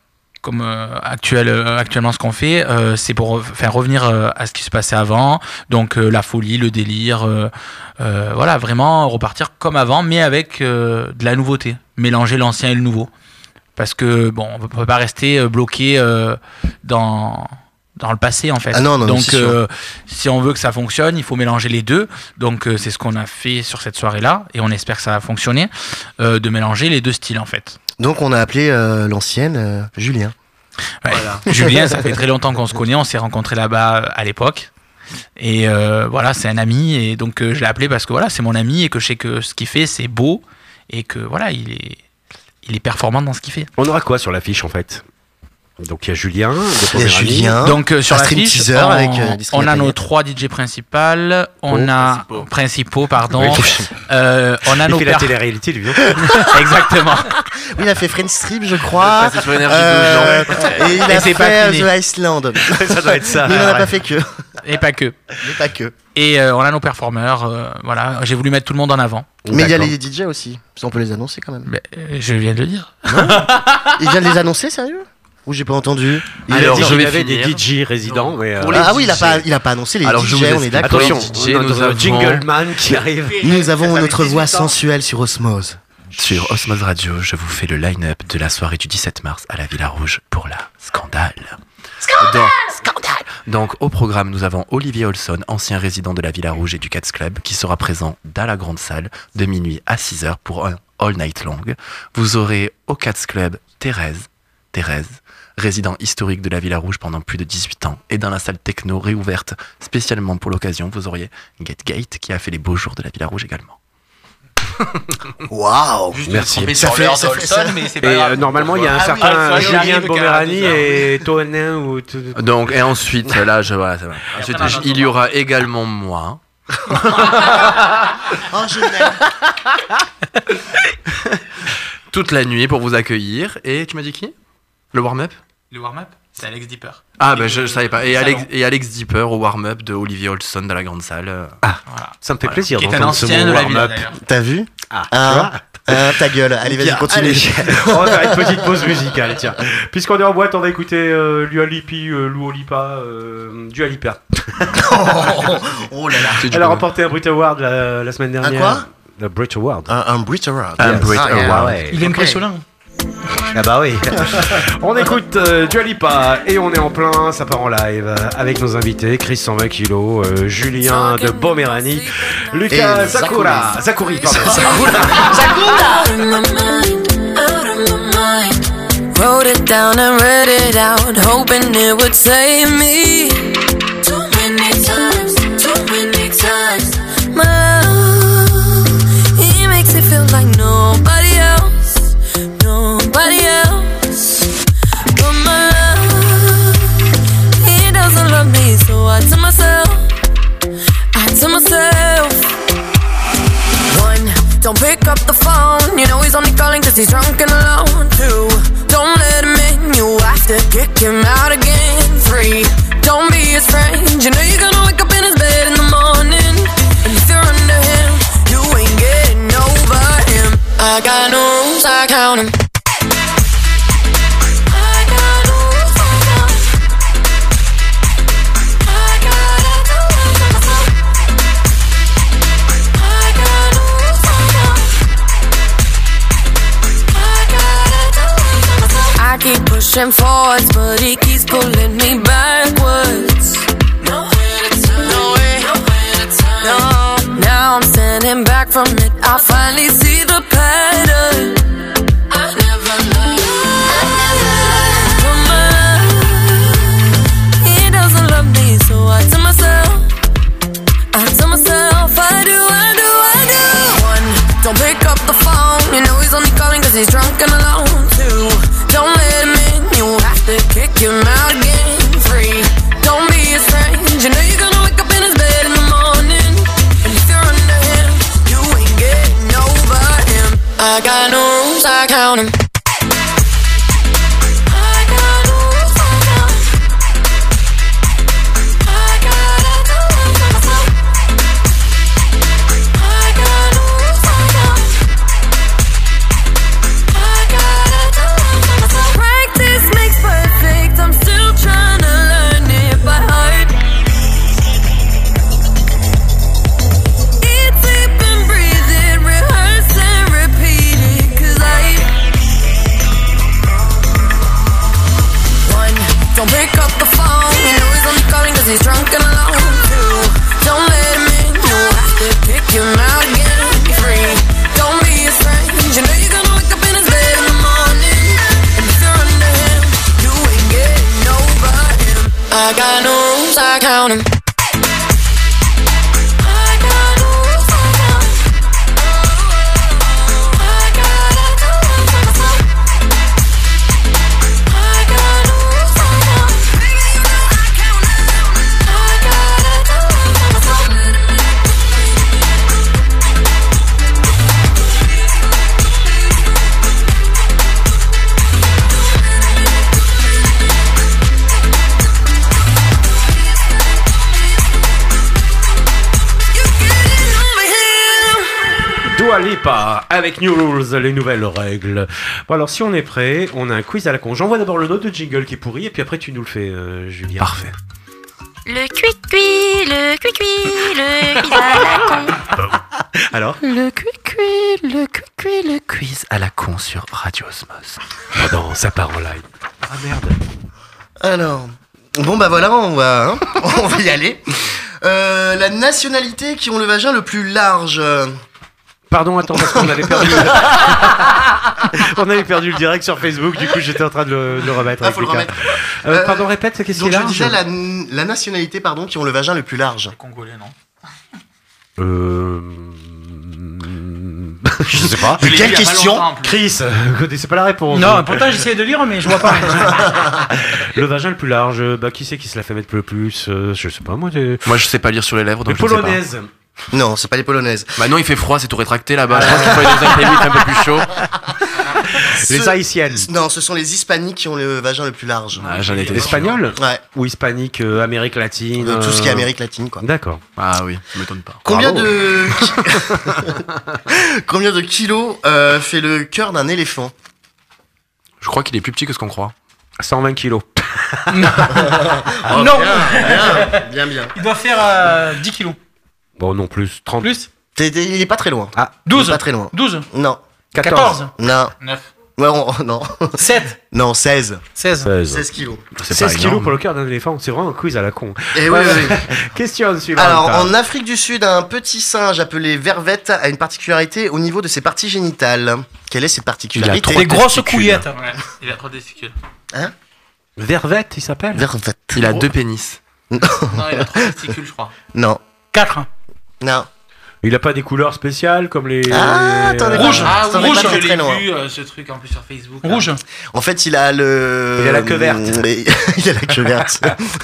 comme euh, actuel, euh, actuellement ce qu'on fait, euh, c'est pour faire revenir euh, à ce qui se passait avant, donc euh, la folie, le délire, euh, euh, voilà, vraiment repartir comme avant, mais avec euh, de la nouveauté, mélanger l'ancien et le nouveau, parce que bon, on peut pas rester euh, bloqué euh, dans dans le passé en fait. Ah non, non, donc c'est euh, si on veut que ça fonctionne, il faut mélanger les deux. Donc euh, c'est ce qu'on a fait sur cette soirée-là, et on espère que ça va fonctionner, euh, de mélanger les deux styles en fait. Donc on a appelé euh, l'ancienne euh, Julien. Ouais. Voilà. Julien, ça fait très longtemps qu'on se connaît, on s'est rencontrés là-bas à l'époque. Et euh, voilà, c'est un ami, et donc euh, je l'ai appelé parce que voilà, c'est mon ami et que je sais que ce qu'il fait c'est beau et que voilà, il est, il est performant dans ce qu'il fait. On aura quoi sur l'affiche en fait? Donc il y a Julien, de Il y a Julien. Donc euh, sur un la stream fiche, teaser on, avec, euh, des on a nos paillettes. trois D J principales, on Oh, a principaux. principaux, pardon. Oui. Euh, on a Il nos fait la per- télé-réalité lui. Exactement. Oui, il a fait Friends Strip, je crois. C'est sur Énergie Euh, et il Et a c'est pas fait fini. The Iceland. Ça doit être ça. Mais il n'en a ouais. pas fait que. Et pas que. Mais pas que. Et euh, on a nos performeurs. euh, voilà, j'ai voulu mettre tout le monde en avant. Mais il y a D'accord. les D J aussi. Ça, on peut les annoncer quand même. Mais, euh, je viens de le dire. Il vient de les annoncer, sérieux? Ou j'ai pas entendu? Il Alors, a dit je qu'il vais y avait des finir. D J résidents. Mais, euh, Pour les Ah oui, il a D J. pas, il a pas annoncé les Alors, D J, je vous on est explique. d'accord. Attention, D J, notre nous avons- jingleman qui arrive. Nous avons Ça fait notre voix dix-huit ans. sensuelle sur Osmose. Sur Osmose Radio, je vous fais le line-up de la soirée du dix-sept mars à la Villa Rouge pour la Scandale. Scandale Scandale Donc au programme, nous avons Olivier Olson, ancien résident de la Villa Rouge et du Cats Club, qui sera présent dans la grande salle de minuit à six heures pour un all night long. Vous aurez au Cats Club Thérèse, Thérèse, résident historique de la Villa Rouge pendant plus de dix-huit ans, et dans la salle techno réouverte spécialement pour l'occasion, vous auriez Get Gate qui a fait les beaux jours de la Villa Rouge également. Waouh! Merci. Ça fait- ça fait ça. mais c'est Et euh, normalement, il y a un Ah oui, certain ah, Julien j'arrive de qu'à Boméranie deux heures. et Tonin ou. t- Donc, et ensuite, là, je voilà, ça va. Ensuite, après, j- on il y aura également moi. Oh, je l'aime. Toute la nuit pour vous accueillir. Et tu m'as dit qui? Le warm-up? Le warm-up, c'est Alex Dipper. Ah, ben je, je savais pas. Et Le Alex, salon. et Alex Dipper au warm-up de Olivier Olson dans la grande salle. euh. Voilà. Ça me fait Voilà. plaisir Qui est un d'entendre ce ancien mot de la ville warm-up. d'ailleurs. T'as vu? Ah, Hein tu vois Hein, ta gueule. Allez, vas-y, Bien, continue. allez, on va faire une petite pause musicale, tiens. Puisqu'on est en boîte, on va écouter euh, Dua Lipi, euh, Lou Lipa, euh, Dua Lipa. Oh, oh là là. C'est du Elle a coup- remporté un Brit Award la, la semaine dernière. quoi Le Brit Award. Un, un Brit Award. Un Brit Ah, Award. Ah ouais. Il est impressionnant. Ah bah oui. On écoute euh, Dua Lipa et on est en plein, ça part en live euh, avec nos invités, Chris cent vingt kilos, euh, Julien de Boméranie, Lucas Et Sakura, Zakuri, pardon. Out of my mind, out of my mind. Wrote it down and read it out, hoping it would save me. Too many times, too many times. My love, he makes it feel like nobody else, nobody else. But my love, he doesn't love me, so I tell myself, I tell myself. One, don't pick up the phone. You know he's only calling cause he's drunk and alone. Two, don't let him in. You have to kick him out again. Three, don't be his friend. You know you're gonna wake up in his bed in the morning. And if you're under him, you ain't getting over him. I got no rules, I count him. I got no rules, I count him. I gotta do it to myself. I got no rules, I count him. I gotta do it to myself. I keep pushing forwards, but he keeps pulling me backwards. Nowhere to turn, nowhere, nowhere to turn. No, now I'm standing back from it. I finally see the pattern. I never learned. From my, he doesn't love me, so I tell myself, I tell myself, I do, I do, I do. One, don't pick up the phone. You know he's only calling cause he's drunk and alone. Two, don't let him in. You have to kick him out again. Three, don't be his friend. You know you're gonna wake up in his bed in the morning. And if you're under him, you ain't getting over him. I got no rules, I count him. I got no rules, I count him. I gotta do it to myself. I got no rules, I count him. I gotta do it to myself. Practice makes perfect. count 'em. Dua Lipa avec New Rules, les nouvelles règles. Bon alors si on est prêt, on a un quiz à la con. J'envoie d'abord le note de jingle qui est pourri et puis après tu nous le fais, euh, Julien. Parfait. Le cuit-cuit, le cuit-cuit, le quiz à la con. Alors Le cuit-cuit, le cuit-cuit, le quiz à la con sur Radio Osmose. Oh non, ça part en live. Ah merde. Alors, bon bah voilà, on va, hein, on va y aller. Euh, la nationalité qui ont le vagin le plus large. Pardon, attends, parce qu'on avait perdu. On avait perdu le direct sur Facebook, du coup j'étais en train de le, de le remettre. Ah, faut le avec Lucas. remettre. Euh, Euh, pardon, répète, qu'est-ce qui Donc est je large disais la, la nationalité pardon qui ont le vagin le plus large. Congolais, non? Euh. Je sais pas. Je l'ai Quelle vu il y a pas question longtemps, en plus. Chris, vous connaissez pas la réponse. Non, pourtant j'essaie de lire, mais je vois pas. Le vagin le plus large, bah qui c'est qui se l'a fait mettre le plus euh, Je sais pas moi. Des, Moi, je sais pas lire sur les lèvres, des donc je ne sais pas. polonaises. Non, c'est pas les polonaises. Bah non, il fait froid, c'est tout rétracté là-bas. Je pense qu'il faut aller dans un pays un peu plus chaud. Les Ce- haïtiennes. Non, ce sont les hispaniques qui ont le vagin le plus large. Ah, j'en étais sûr. Espagnols Ouais, ou hispaniques, euh, Amérique latine. de tout ce qui est euh, Amérique latine quoi. D'accord. Ah oui, ça m'étonne pas. Combien Bravo. de combien de kilos euh, fait le cœur d'un éléphant? Je crois qu'il est plus petit que ce qu'on croit. cent vingt kilos. Oh, Non. bien, bien, bien. Il doit faire euh, dix kilos. Bon, non, plus. trente. Plus T'es- t'es- il est pas très loin. Ah, Il est douze. pas très loin. douze. Non, quatorze. non, neuf. ouais, on- non, sept. non, seize. seize. seize kilos. C'est seize pas kilos énorme. pour le cœur d'un éléphant. C'est vraiment un quiz à la con. Et oui, oui, oui. Question suivante. Alors, en Afrique du Sud, un petit singe appelé vervette a une particularité au niveau de ses parties génitales. Quelle est cette particularité? trois Des grosses testicules. couillettes. Ouais, il a trop de testicules. Vervette, il s'appelle Vervette. Il a deux pénis. Non, il a trop de testicules, je crois. Non, quatre. non. Il a pas des couleurs spéciales comme les. Ah, attendez, Rouge. Ah Ça oui, va pas je très, l'ai très loin. vu, euh, ce truc en plus sur Facebook. là. Rouge. En fait, il a le. Il a la queue verte. Mais- il a la queue verte.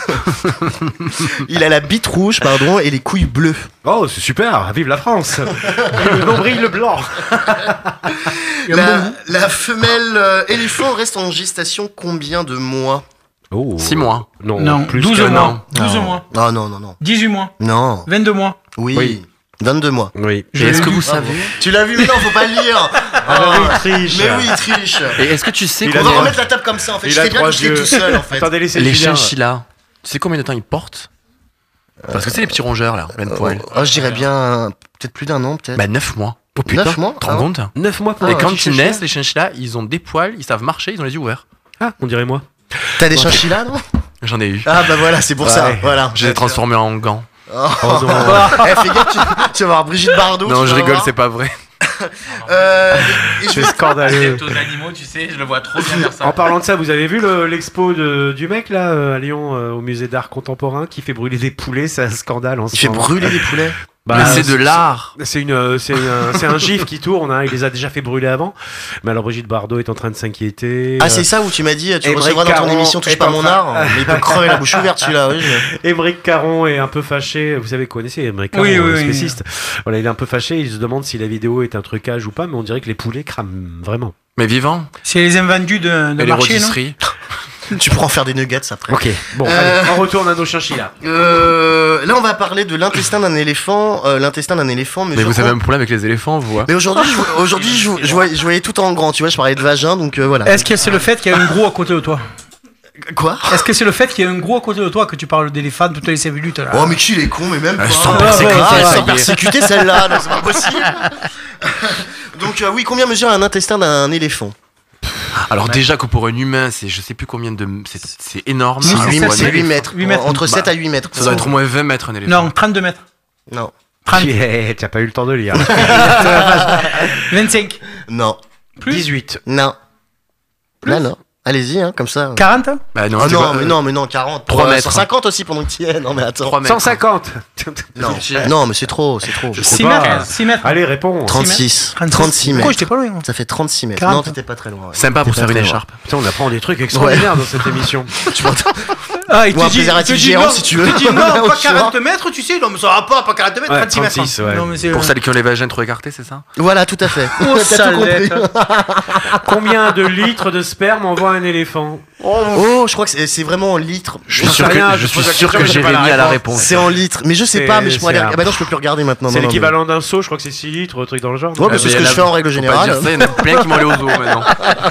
Il a la bite rouge, pardon, et les couilles bleues. Oh, c'est super. Vive la France. Le nombril blanc. Il a un bon La, la femelle euh, éléphant reste en gestation combien de mois? Oh. Six mois. Non, Non, plus douze qu'un mois. an. douze Non. mois. Non, non, non, non. dix-huit mois. Non. vingt-deux mois. Oui. Oui. vingt-deux mois. Oui. Et est-ce que lu. vous savez Tu l'as vu, mais non, faut pas le lire. Ah, oui, il triche. Mais oui, il triche. Et est-ce que tu sais Il On a va des- remettre la table comme ça en fait. Il Je a sais bien trois que je l'ai yeux. tout seul en fait. Attendez, laissez les Julien. chinchillas, tu sais combien de temps ils portent? Parce que c'est les petits rongeurs là, plein de poils. Oh, je dirais bien euh, peut-être plus d'un an, peut-être. Bah neuf mois. Oh putain. Neuf mois. Tu te rends Ah. compte? neuf mois pour Ah, Et un quand petit ils chinchilla. naissent, les chinchillas, ils ont des poils, ils savent marcher, ils ont les yeux ouverts. Ah, on dirait moi. T'as des chinchillas, non? J'en ai eu. Ah bah voilà, c'est pour ça. Ouais. Voilà. Je les ai transformés en gants. Oh, Oh non. Eh, fais gaffe, tu, tu vas voir Brigitte Bardot. Non, tu je vas rigole, voir. c'est pas vrai. Euh, et- et je C'est vais- scandaleux. Aux animaux, tu sais, je le vois trop bien faire ça. En parlant de ça, vous avez vu le- l'expo de- du mec là euh, à Lyon euh, au musée d'art contemporain qui fait brûler des poulets, c'est un scandale en ce Il fait moment. brûler les poulets. Bah, Mais c'est de l'art. C'est une, euh, c'est un, c'est un gif qui tourne. Hein, il les a déjà fait brûler avant. Mais alors Brigitte Bardot est en train de s'inquiéter. Ah, Euh, c'est ça où tu m'as dit, tu Émeric recevras dans ton Caron émission Touche est pas en mon train- art. Mais il peut crever la bouche ouverte celui-là. Oui, je- Émeric Caron est un peu fâché. Vous savez, connaissez Émeric Caron, Oui, oui, le oui. spéciste. Voilà, il est un peu fâché. Il se demande si la vidéo est un trucage ou pas. Mais on dirait que les poulets crament vraiment. Mais vivant. C'est les invendus de, de Et les marché, non? rôtisseries. Tu pourras en faire des nuggets après. Ok. Bon, Euh, allez, on retourne à nos chinchillas. Euh, là, on va parler de l'intestin d'un éléphant. Euh, l'intestin d'un éléphant, Mais mesure vous avez com- un problème avec les éléphants, vous. hein Mais aujourd'hui, je, vo- aujourd'hui, je, vo- je voyais, je voyais tout en grand. Tu vois, je parlais de vagin, donc euh, voilà. Est-ce que c'est le fait qu'il y a un gros à côté de toi? Quoi? Est-ce que c'est le fait qu'il y a un gros à côté de toi que tu parles d'éléphant toutes les cinq minutes là? Oh, mais qui il est con, mais même pas. sans Ah, persécuter, bah, ça y sans est. persécuter celle-là, non, c'est pas possible. Donc, euh, oui, combien mesure un intestin d'un éléphant? Alors déjà que pour un humain, c'est je sais plus combien de... C'est c'est énorme. Oui, Ah, c'est huit pour ça, un c'est c'est huit éléphant. mètres. huit mètres. Entre Bah, sept à huit mètres. Ça doit être au moins vingt mètres un éléphant. Non, trente-deux mètres. Non. trente. Yeah, t'as pas eu le temps de lire. vingt-cinq. Non. Plus dix-huit. Non. Là, non. Allez-y, hein, comme ça. quarante Bah non, Oh c'est non, quoi, mais euh, non, mais non, quarante. trois Euh, mètres. cent cinquante aussi pendant que tu y es. Non, mais attends. trois mètres. cent cinquante. Non, non, mais c'est trop, c'est trop. Je six sais pas. mètres. six mètres. Allez, réponds. trente-six. trente-six. trente-six Pourquoi mètres. j'étais pas loin? Ça fait trente-six mètres. quarante. Non, t'étais pas très loin. ouais. Sympa pour T'étais faire pas une très loin. écharpe. Putain, on apprend des trucs extraordinaires dans cette émission. Tu m'entends Ah, il Ou te un dit, préservatif il te dit géant, non, si tu veux. Il te dit non, Au pas choix. quarante mètres, tu sais. Non, mais ça va pas, pas quarante mètres, Ouais, trente-six mètres. trente-six, ouais. Non, mais c'est- Pour celles qui ont les vagins trop écartés, c'est ça? Voilà, tout à fait. Oh, T'as tout compris. salette. Combien de litres de sperme envoie un éléphant? Oh, je crois que c'est c'est vraiment en litres. Je suis J'en sûr sais rien, que, je je suis pose la sûr question, que mais j'ai pas Jérémy la a la réponse. réponse. C'est en litres. Mais je sais C'est- pas, mais je pourrais c'est dire. un- Ah bah non, je peux plus regarder maintenant. C'est non, non, mais- l'équivalent d'un seau, je crois que c'est six litres, un truc dans le genre. Ouais, bah, c'est ce que je fais en règle Faut pas générale. dire ça, il y en a plein qui vont aller au zoo maintenant.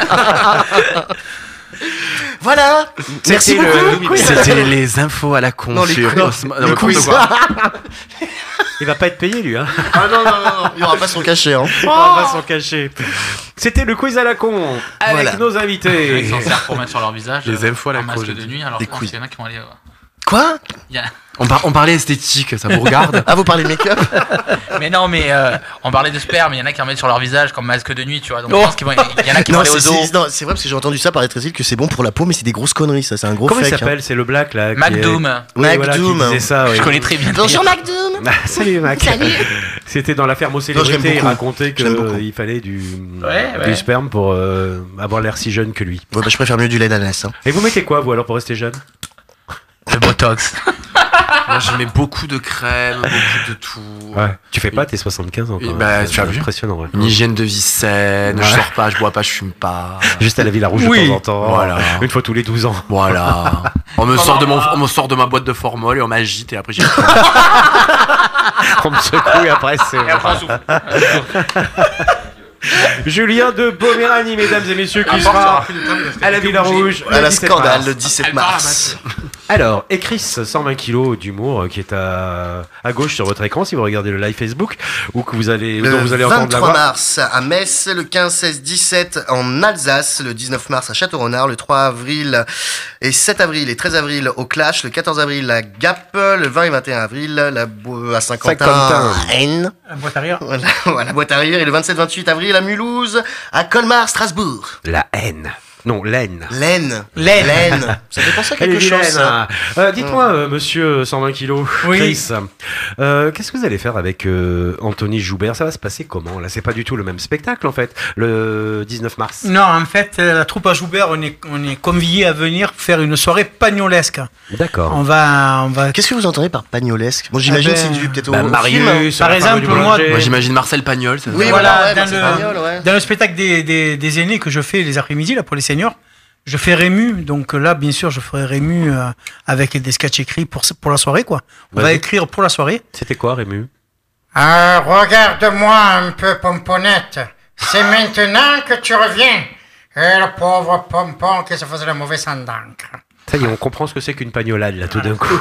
Voilà. Merci C'était le- beaucoup. oui, C'était les infos à la con Non, les sur quiz. Osmo- non, Les n'importe quiz. quoi. Il va pas être payé, lui, hein. Ah non, non, non, non, il y aura pas son cachet. Hein. On va s'en cacher. C'était le quiz à la con avec Voilà. nos Ils invités. s'en servent pour mettre sur leur visage. Les euh, infos à la en masque con, j'ai de dit. nuit. Alors Des je pense quiz. qu'il y en a qui vont aller. euh, Quoi il y a- On, par- on parlait esthétique, ça vous regarde? Ah, vous parlez de make-up Mais non, mais euh, on parlait de sperme. Il y en a qui en mettent sur leur visage comme masque de nuit, tu vois. Donc Oh. je pense qu'il vont- il y en a qui vont Non, aller au c'est zoo. c'est- non, c'est vrai parce que j'ai entendu ça par Etrésil que c'est bon pour la peau, mais c'est des grosses conneries, ça. C'est un gros Comment il fake. s'appelle? C'est le black, là. qui MacDoom. est- Oui, voilà, qui MacDoom. disait ça, oui. Je connais très bien. Bonjour MacDoom. Ah, salut Mac. Salut. C'était dans l'affaire Mot Non, je l'aime Célébrité. Il beaucoup. racontait Je l'aime beaucoup. qu'il fallait du, Ouais, du ouais. sperme pour euh, avoir l'air si jeune que lui. Ouais, bah, je préfère mieux du lait d'ânesse. Hein. Et vous mettez quoi, vous, alors, pour rester jeune? Le Botox. Moi, je mets beaucoup de crème, beaucoup de tout. Ouais. Tu fais pas tes soixante-quinze ans, quand Oui, même. bah, C'est tu as vu. impressionnant, ouais. Une hygiène de vie saine, Ouais. je sors pas, je bois pas, je fume pas. Juste à la Villa Rouge Oui. de temps en temps. Voilà. Une fois tous les douze ans. Voilà. On me sort de mon, on me sort de ma boîte de formol et on m'agite et après j'ai. On me secoue et après c'est. Et après, on souffle. Julien de Poméranie, mesdames et messieurs, qui sera à la Villa Rouge. À le la dix-sept scandale mars. le dix-sept Elle part mars. Alors, et Chris, cent vingt kilos d'humour, euh, qui est à, à gauche sur votre écran si vous regardez le live Facebook, ou que vous allez, Le dont vous allez entendre la vingt-trois voix. mars à Metz, le quinze, seize, dix-sept en Alsace, le dix-neuf mars à Château-Renard, le trois avril et sept avril et treize avril au Clash, le quatorze avril à Gap, le vingt et vingt et un avril la Bo- à Saint-Quentin, Saint-Quentin. à Rennes, La boîte arrière. voilà, voilà, boîte à rire, et le vingt-sept vingt-huit avril à Mulhouse, à Colmar, Strasbourg. La haine. Non, laine. Laine. Laine. Laine. Ça fait penser à Elle est quelque chose, vilaine, ça. hein. Euh, Dites-moi, euh, monsieur cent vingt kilos, Oui. Chris, euh, qu'est-ce que vous allez faire avec euh, Anthony Joubert? Ça va se passer comment? Là, c'est pas du tout le même spectacle, en fait, le dix-neuf mars. Non, en fait, euh, la troupe à Joubert, on est, on est conviés à venir faire une soirée pagnolesque. D'accord. On va, on va. Qu'est-ce que vous entendez par pagnolesque? Bon, j'imagine Ah ben, c'est dû peut-être au, Bah, au Marius, film. Par la exemple, femme du moi, boulanger. Moi j'imagine Marcel Pagnol. ça Oui, va. voilà, Voilà, ouais, dans, bah, c'est le, Pagnol, ouais. dans le spectacle des, des, des aînés que je fais les après-midi là pour les seniors, je fais Rému. Donc là, bien sûr, je ferai Rému euh, avec des sketchs écrits pour, pour la soirée, quoi. On va Vas-y. écrire pour la soirée. C'était quoi, Rému? Ah, regarde-moi un peu, pomponnette. C'est maintenant que tu reviens. Et le pauvre pompon qui se faisait le mauvais sang d'encre. Ça y est, on comprend ce que c'est qu'une pagnolade, là, tout d'un coup.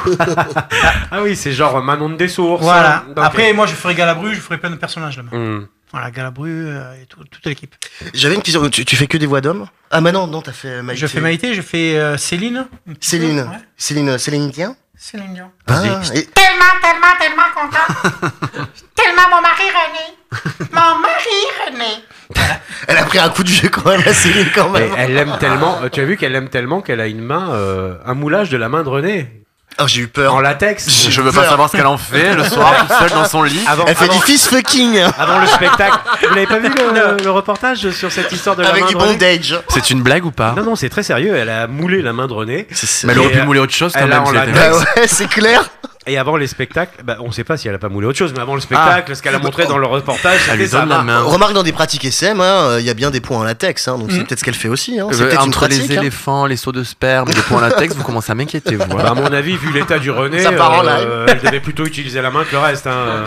Ah oui, c'est genre Manon des Sources. Voilà. hein. Donc, Après, moi, je ferai Galabru, je ferai plein de personnages là-bas. hum. Voilà, Galabru euh, et tout- toute l'équipe. J'avais une question. Tu, tu fais que des voix d'hommes? Ah, bah non, non, t'as fait Maïté. Je fais Maïté, je fais euh, Céline. un petit Céline. peu, ouais. Céline, Céline Dion. Céline Dion. Ah, et- Tellement, tellement, tellement content. Tellement mon mari René. Mon mari René. elle a pris un coup de vieux quand même, la Céline, quand Et même. elle l'aime tellement, euh, tu as vu qu'elle l'aime tellement qu'elle a une main, euh, un moulage de la main de René. Oh, j'ai eu peur. En latex. Je veux pas peur. savoir ce qu'elle en fait le soir toute seule dans son lit. Avant, Elle fait avant- du fist fucking avant le spectacle. Vous l'avez pas vu le, le reportage sur cette histoire de la avec main du de René? bondage. C'est une blague ou pas? Non, non, c'est très sérieux. Elle a moulé la main de René. C'est- Mais elle aurait Et, pu euh, mouler autre chose quand elle a même. en si elle était latex. Bah là. ouais, c'est clair. Et avant les spectacles, bah, on sait pas si elle a pas moulé autre chose, mais avant le spectacle, ce qu'elle a montré dans le reportage, Elle c'était lui sa donne la main. main. Remarque, dans des pratiques S M, hein, il y a bien des points en latex, hein, donc c'est Mm. peut-être ce qu'elle fait aussi. Hein. C'est Euh, peut-être une Entre pratique. les hein. éléphants, les sauts de sperme et les points latex, vous commencez à m'inquiéter, vous. Bah, hein. à mon avis, vu l'état du René, Ça part en euh, elle devait plutôt utiliser la main que le reste. Hein.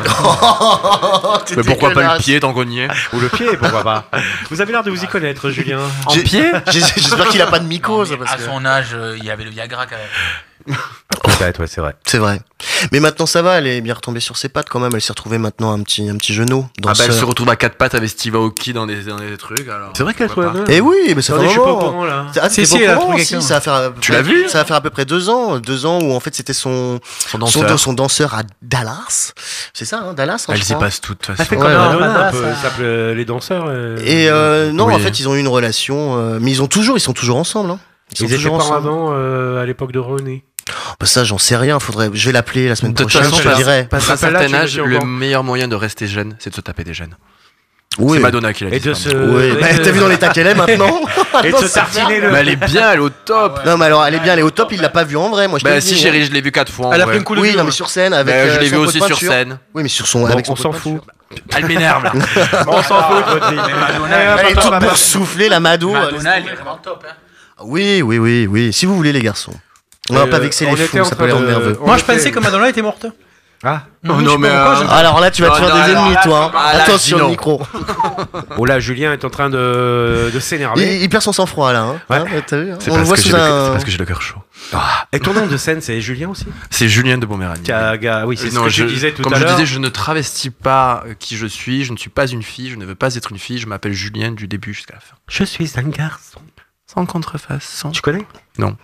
T'es Mais pourquoi pas le dégueulasse. pied tant qu'on y est? Ou le pied, pourquoi pas. Vous avez l'air de vous y connaître, Julien. En J'ai- pied? J'ai- J'espère qu'il a pas de Non, mycose. mais parce à que... son âge, euh, il y avait le Viagra quand même. Peut-être, ouais, c'est vrai. C'est vrai. Mais maintenant ça va, elle est bien retombée sur ses pattes quand même. Elle s'est retrouvée maintenant un petit, un petit genou. Ah bah elle se retrouve à quatre pattes avec Steve Aoki dans des, dans des trucs. Alors. C'est vrai qu'elle Pourquoi trouve. pas. Eh oui, mais ça fait Attendez, un je suis pas au moment. courant là. Ah, Si, t'es si, pas au elle a courant, trouvé si, quelqu'un. ça va faire. Tu l'as vu? Ça va faire à peu près deux ans, deux ans où en fait c'était son Son danseur. son danseur à Dallas. C'est ça, hein, Dallas. Hein, Elle je s'y crois. passe toute de toute Ça fait façon. comme Ouais, Madonna, ouais. un peu. Ça- Ça s'appelle les danseurs. euh, Et euh, non, Oui. en fait ils ont eu une relation, euh, mais ils ont toujours, ils sont toujours ensemble. Hein. Ils sont Ils étaient toujours pas ensemble. avant euh, à l'époque de René. Bah ça, j'en sais rien. Faudrait, je vais l'appeler la semaine De toute prochaine. façon, Je te passe- dirai. passe un Appelle-la, tu certain me âge, tiens au le courant. meilleur moyen de rester jeune, c'est de se taper des jeunes. Oui. C'est Madonna qui l'a dit. Et de ça, se. pardon. Oui. et Bah, de- t'as vu dans l'état qu'elle est maintenant. Et de se tartiner le. Mais elle est bien, elle est au top. Non, mais alors elle est bien, elle est au top. Il l'a pas vu en vrai. Moi, je te Bah le si dis, chérie, hein. je l'ai vu quatre fois. en Elle a vrai. pris un coup de Oui, vieux, non, hein. mais sur scène avec. Bah, euh, je l'ai son vu pot aussi de sur peinture. scène. Oui, mais sur son. Bon, avec son on pot s'en de fout. peinture. Elle m'énerve là. On s'en fout, votre vie. Elle est toute boursouflée, la Mado. Madonna, elle est vraiment top. Hein. Oui, oui, oui, oui. Si vous voulez, les garçons. On va Euh, pas vexer on les était fous, en ça train peut les rendre de- nerveux. on Moi, je était- pensais que Madonna était morte. Ah. Oh Je non sais mais. pas pourquoi, euh, Alors là, tu vas te Non, faire non, des alors ennemis, là, toi. hein. ah, là, Attention dis le non. micro. Oh là, Julien est en train de, de s'énerver. Il, il perd son sang-froid là. Hein. Ouais. Hein, t'as vu, hein. C'est On le parce voit que j'ai sous le- un. c'est parce que j'ai le cœur chaud. Et ton nom de scène, c'est Julien aussi C'est Julien de Boméranie. Qui a- ga- Oui, c'est ce Non, que je- tu disais tout comme à je l'heure. disais, je ne travestis pas qui je suis, je ne suis pas une fille, je ne veux pas être une fille, je m'appelle Julien du début jusqu'à la fin. Je suis un garçon. Sans contrefaçon. Tu connais Non.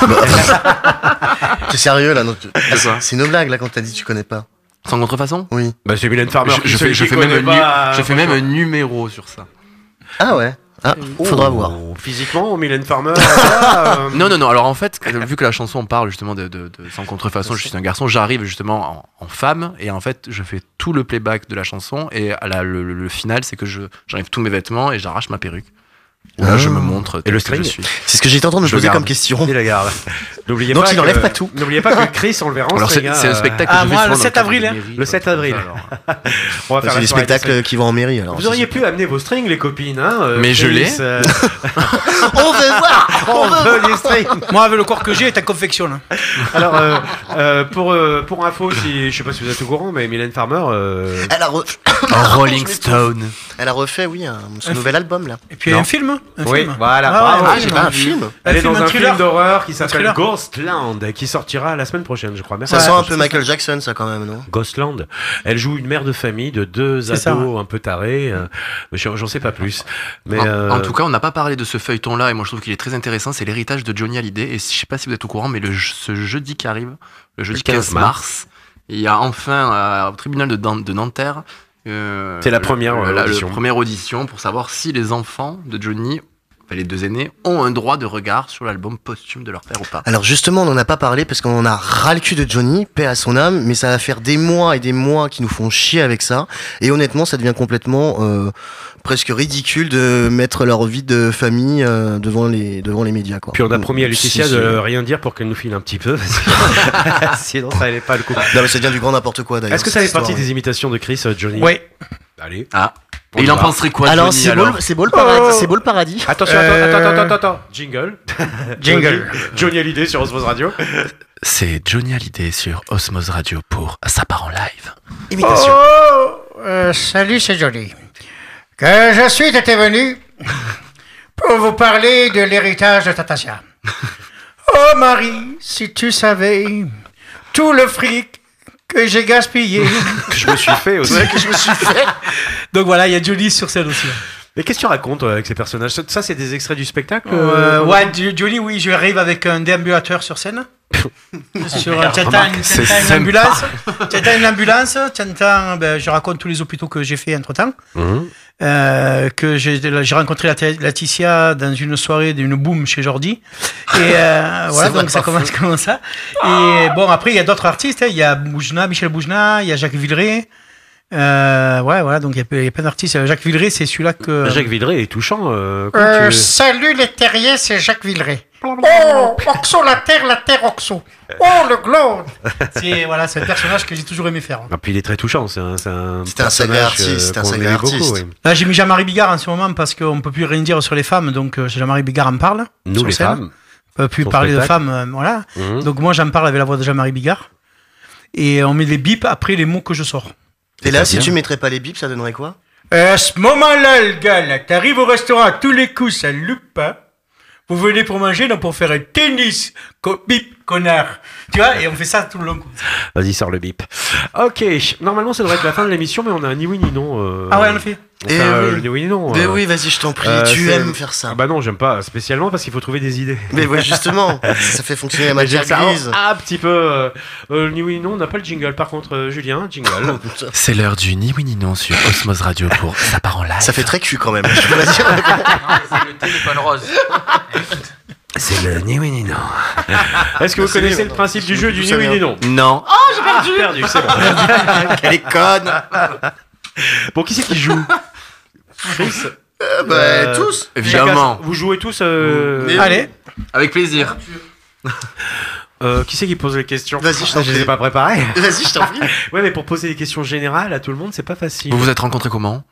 T'es sérieux là non, tu- C'est quoi C'est une blague là quand t'as dit tu connais pas. Sans contrefaçon Oui. Bah, c'est Mylène Farmer. Je, je fais, je fais même, un, nu- je fais même un numéro sur ça. Ah ouais. Ah, faudra voir. Physiquement, Mylène Farmer. voilà, euh, Non, non, non. Alors en fait, vu que la chanson parle justement de, de, de sans contrefaçon, je suis un garçon, j'arrive justement en, en femme et en fait, je fais tout le playback de la chanson et à la, le, le- le final, c'est que je j'enlève tous mes vêtements et j'arrache ma perruque. Là, Ah. je me montre. tel le que je string suis. C'est ce que j'étais en train de me Je le poser garde. comme question. Il la garde. N'oubliez Donc, pas il que- enlève pas tout. N'oubliez pas que Chris, on le verra en Alors c'est string, c'est hein, un spectacle Ah, que je fais moi, souvent le dans sept cadre avril, des hein. mairies, Le sept comme avril. ça, alors. On va faire C'est la des soirée spectacles des qui vont en mairie alors. Vous auriez pu amener vos strings, les copines, hein euh, Mais je Chris, l'ai. euh, On veut voir. on veut les strings. Moi, avec le corps que j'ai, t'as confectionne. Alors, euh, euh, pour, euh, pour info, si, je sais pas si vous êtes au courant, mais Mylène Farmer. euh, Elle a, re- En Rolling Stone. Elle a refait, oui, un, son nouvel album là. Et puis, il y a un film. hein, Un Oui, film. voilà. Ah, bravo. ouais, Ah, j'ai pas un film. Elle Un est dans film, un un thriller. film d'horreur qui s'appelle thriller. Ghostland, qui sortira la semaine prochaine, je crois. Ça Merci. sent un peu Michael Jackson, ça quand même, non? Ghostland. Elle joue une mère de famille de deux C'est ados ça, ouais. un peu tarés. euh, mais j'en j'en sais pas plus. Mais En, euh, en tout cas, on n'a pas parlé de ce feuilleton-là, et moi je trouve qu'il est très intéressant. C'est l'héritage de Johnny Hallyday. Et je sais pas si vous êtes au courant, mais le, ce jeudi qui arrive, le jeudi Le quinze quinze mars, il y a enfin euh, au tribunal de, Dan- de Nanterre. euh, C'est la première, le- euh, la- audition. le première audition pour savoir si les enfants de Johnny, enfin les deux aînés, ont un droit de regard sur l'album posthume de leur père ou pas. Alors justement, on n'en a pas parlé parce qu'on en a ras le cul de Johnny, paix à son âme, mais ça va faire des mois et des mois qui nous font chier avec ça. Et honnêtement, ça devient complètement euh, presque ridicule de mettre leur vie de famille euh, devant les devant les médias, quoi. Puis on a promis à Laetitia Si, de si. rien dire pour qu'elle nous file un petit peu. parce que sinon, ça n'allait pas le coup. Non, mais ça devient du grand n'importe quoi d'ailleurs. Est-ce que ça fait cette partie histoire. des imitations de Chris, euh, Johnny Ouais. Allez. Ah. On Et y il en va. penserait quoi, Alors, Johnny c'est beau, alors le- c'est beau le paradis. C'est beau le paradis. Attention, Euh, attends, attends, attends, attends. Jingle. Jingle. Johnny, Johnny Hallyday sur Osmose Radio. C'est Johnny Hallyday sur Osmose Radio pour Ça part en live. Imitation. Oh, euh, salut, c'est Johnny. Que je suis intervenu pour vous parler de l'héritage de Tatasia. Oh Marie, si tu savais tout le fric que j'ai gaspillé. Que je me suis fait aussi. que je me suis fait. Donc voilà, il y a Johnny sur scène aussi. Mais qu'est-ce que tu racontes toi, avec ces personnages? Ça, ça, c'est des extraits du spectacle Euh, euh, ouais, Jo- Johnny, oui, je arrive avec un déambulateur sur scène. sur, euh, t'entends remarque, une, c'est t'entends une sympa. ambulance, t'entends une ambulance, t'entends, ben, je raconte tous les hôpitaux que j'ai fait entre temps. Mhm. Euh, que j'ai j'ai rencontré la Laetitia dans une soirée d'une boom chez Jordi. Et euh, voilà, vrai, donc ça pas commence fou. comme ça. Et bon, après, il y a d'autres artistes. hein. Il y a Boujna, Michel Boujna, il y a Jacques Villeray. Euh, ouais, voilà, donc il y a, il y a plein d'artistes. Jacques Villeray, c'est celui-là que. Jacques Villeray est touchant. Euh, comment Euh, tu- salut les terriers, c'est Jacques Villeray. Oh, Oxo la terre, la terre Oxo. Oh, le globe. C'est voilà, c'est un personnage que j'ai toujours aimé faire. Ah, puis il est très touchant. C'est un, c'est un C'est un sacré personnage, artiste, euh, c'est un qu'on sacré aimait beaucoup, artiste. oui. Là, j'ai mis Jean-Marie Bigard en ce moment parce qu'on peut plus rien dire sur les femmes. Donc, euh, Jean-Marie Bigard en parle. Nous sur les scène. femmes. On peut plus Son parler de spectacle. femmes, euh, voilà. Mhm. Donc, moi, j'en parle avec la voix de Jean-Marie Bigard. Et on met les bips après les mots que je sors. Et là, pas si bien. tu mettrais pas les bips, ça donnerait quoi? Euh, à ce moment-là, le gars, là, t'arrives au restaurant, à tous les coups, ça loupe pas. Vous venez pour manger, non pour faire un tennis. Co- Bip, connard. Tu vois, et on fait ça tout le long. Vas-y, sors le bip. Ok, normalement ça devrait être la fin de l'émission, mais on a un ni oui ni non. Euh... Ah ouais, on le fait. Enfin, Eh euh, oui. le ni oui ni non. Mais euh, oui, vas-y, je t'en prie, euh, tu c'est- aimes faire ça. Ah bah non, j'aime pas spécialement parce qu'il faut trouver des idées. Mais ouais, justement, ça fait fonctionner la Mais matière j'aime ça grise. un petit peu. Euh, euh, le ni oui ni non, on n'a pas le jingle. Par contre, euh, Julien, jingle. C'est l'heure du ni oui ni non sur Osmose Radio pour Ça part en live. Ça fait très cul quand même, je peux la dire. C'est le téléphone rose. C'est le ni oui ni non. Est-ce que vous C'est connaissez lui, le maintenant. principe du Je jeu sais du d'où ni ça oui vient. ni non? Non. Oh, j'ai perdu. Ah, perdu, c'est bon. Elle est conne. Bon, qui c'est qui joue? Chris. Euh, bah, Euh, tous. Évidemment. Vous jouez tous. Euh... Mais- Allez. Avec plaisir. Euh, qui c'est qui pose les questions? Vas-y, je t'en Je les ai prie. pas préparées. Vas-y, je t'en prie. Ouais, mais pour poser des questions générales à tout le monde, c'est pas facile. Vous vous êtes rencontrés comment?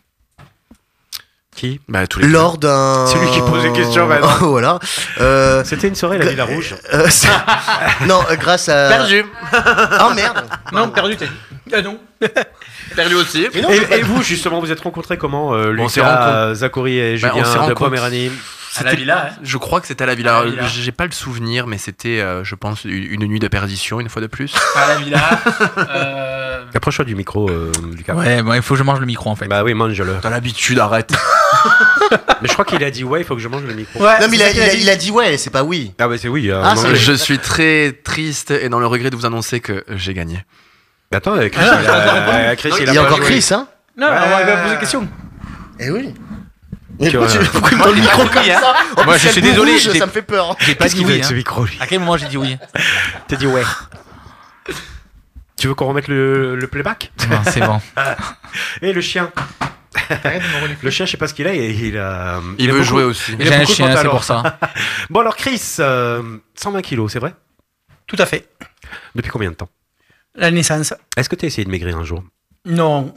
Qui? Bah tous les deux. Lors d'un. C'est lui qui pose les questions, maintenant. Voilà. Euh, C'était une soirée à la Villa Rouge. euh, c'est- non, euh, grâce à. Perdu. Oh merde. Non, perdu, t'es. Ah non. Perdu aussi. Mais non, j'ai pas- Et, et vous, justement, vous êtes rencontrés comment euh, On s'est Lucas, rencontrés- Zachary et Bah, on Julien s'est de rencontrés- Poméranie. À la villa, hein. Je crois que c'était à la villa. À la villa. J'ai pas le souvenir, mais c'était, euh, je pense, une une nuit de perdition, une fois de plus. À la villa. Euh... Approche-toi du micro, euh, Lucas. Ouais, bon, il faut que je mange le micro en fait. Bah oui, mange-le. T'as l'habitude, arrête. Mais je crois qu'il a dit ouais, il faut que je mange le micro. Ouais, Non, mais il c'est a, ça qu'il il, a, il a dit ouais, c'est pas oui. Ah bah c'est oui. euh, Ah, en c'est anglais. Je suis très triste et dans le regret de vous annoncer que j'ai gagné. Attends, euh, Chris, Ah, il non, a, euh, Chris, Il a y a pas encore joué. Chris, hein. Non, Ouais. on va poser une question. Eh oui. Mais Que, pourquoi tu euh, pourquoi il me donne le micro comme hein. ça En Moi, plus, je il y a suis le bout désolé, rouge, j'ai- ça me fait peur. J'ai pas Qu'est-ce dit qu'il fait oui. avec ce Hein. micro, lui? À quel moment j'ai dit oui? T'as dit ouais. Tu veux qu'on remette le, le playback? Non, c'est bon. Et le chien? Le chien, je sais pas ce qu'il a. Il, il a. Il a veut beaucoup- jouer aussi. Il a J'ai un beaucoup de chien, c'est pantalons. pour ça. Bon alors Chris, euh, cent vingt kilos, c'est vrai? Tout à fait. Depuis combien de temps? La naissance. Est-ce que t'as essayé de maigrir un jour? Non.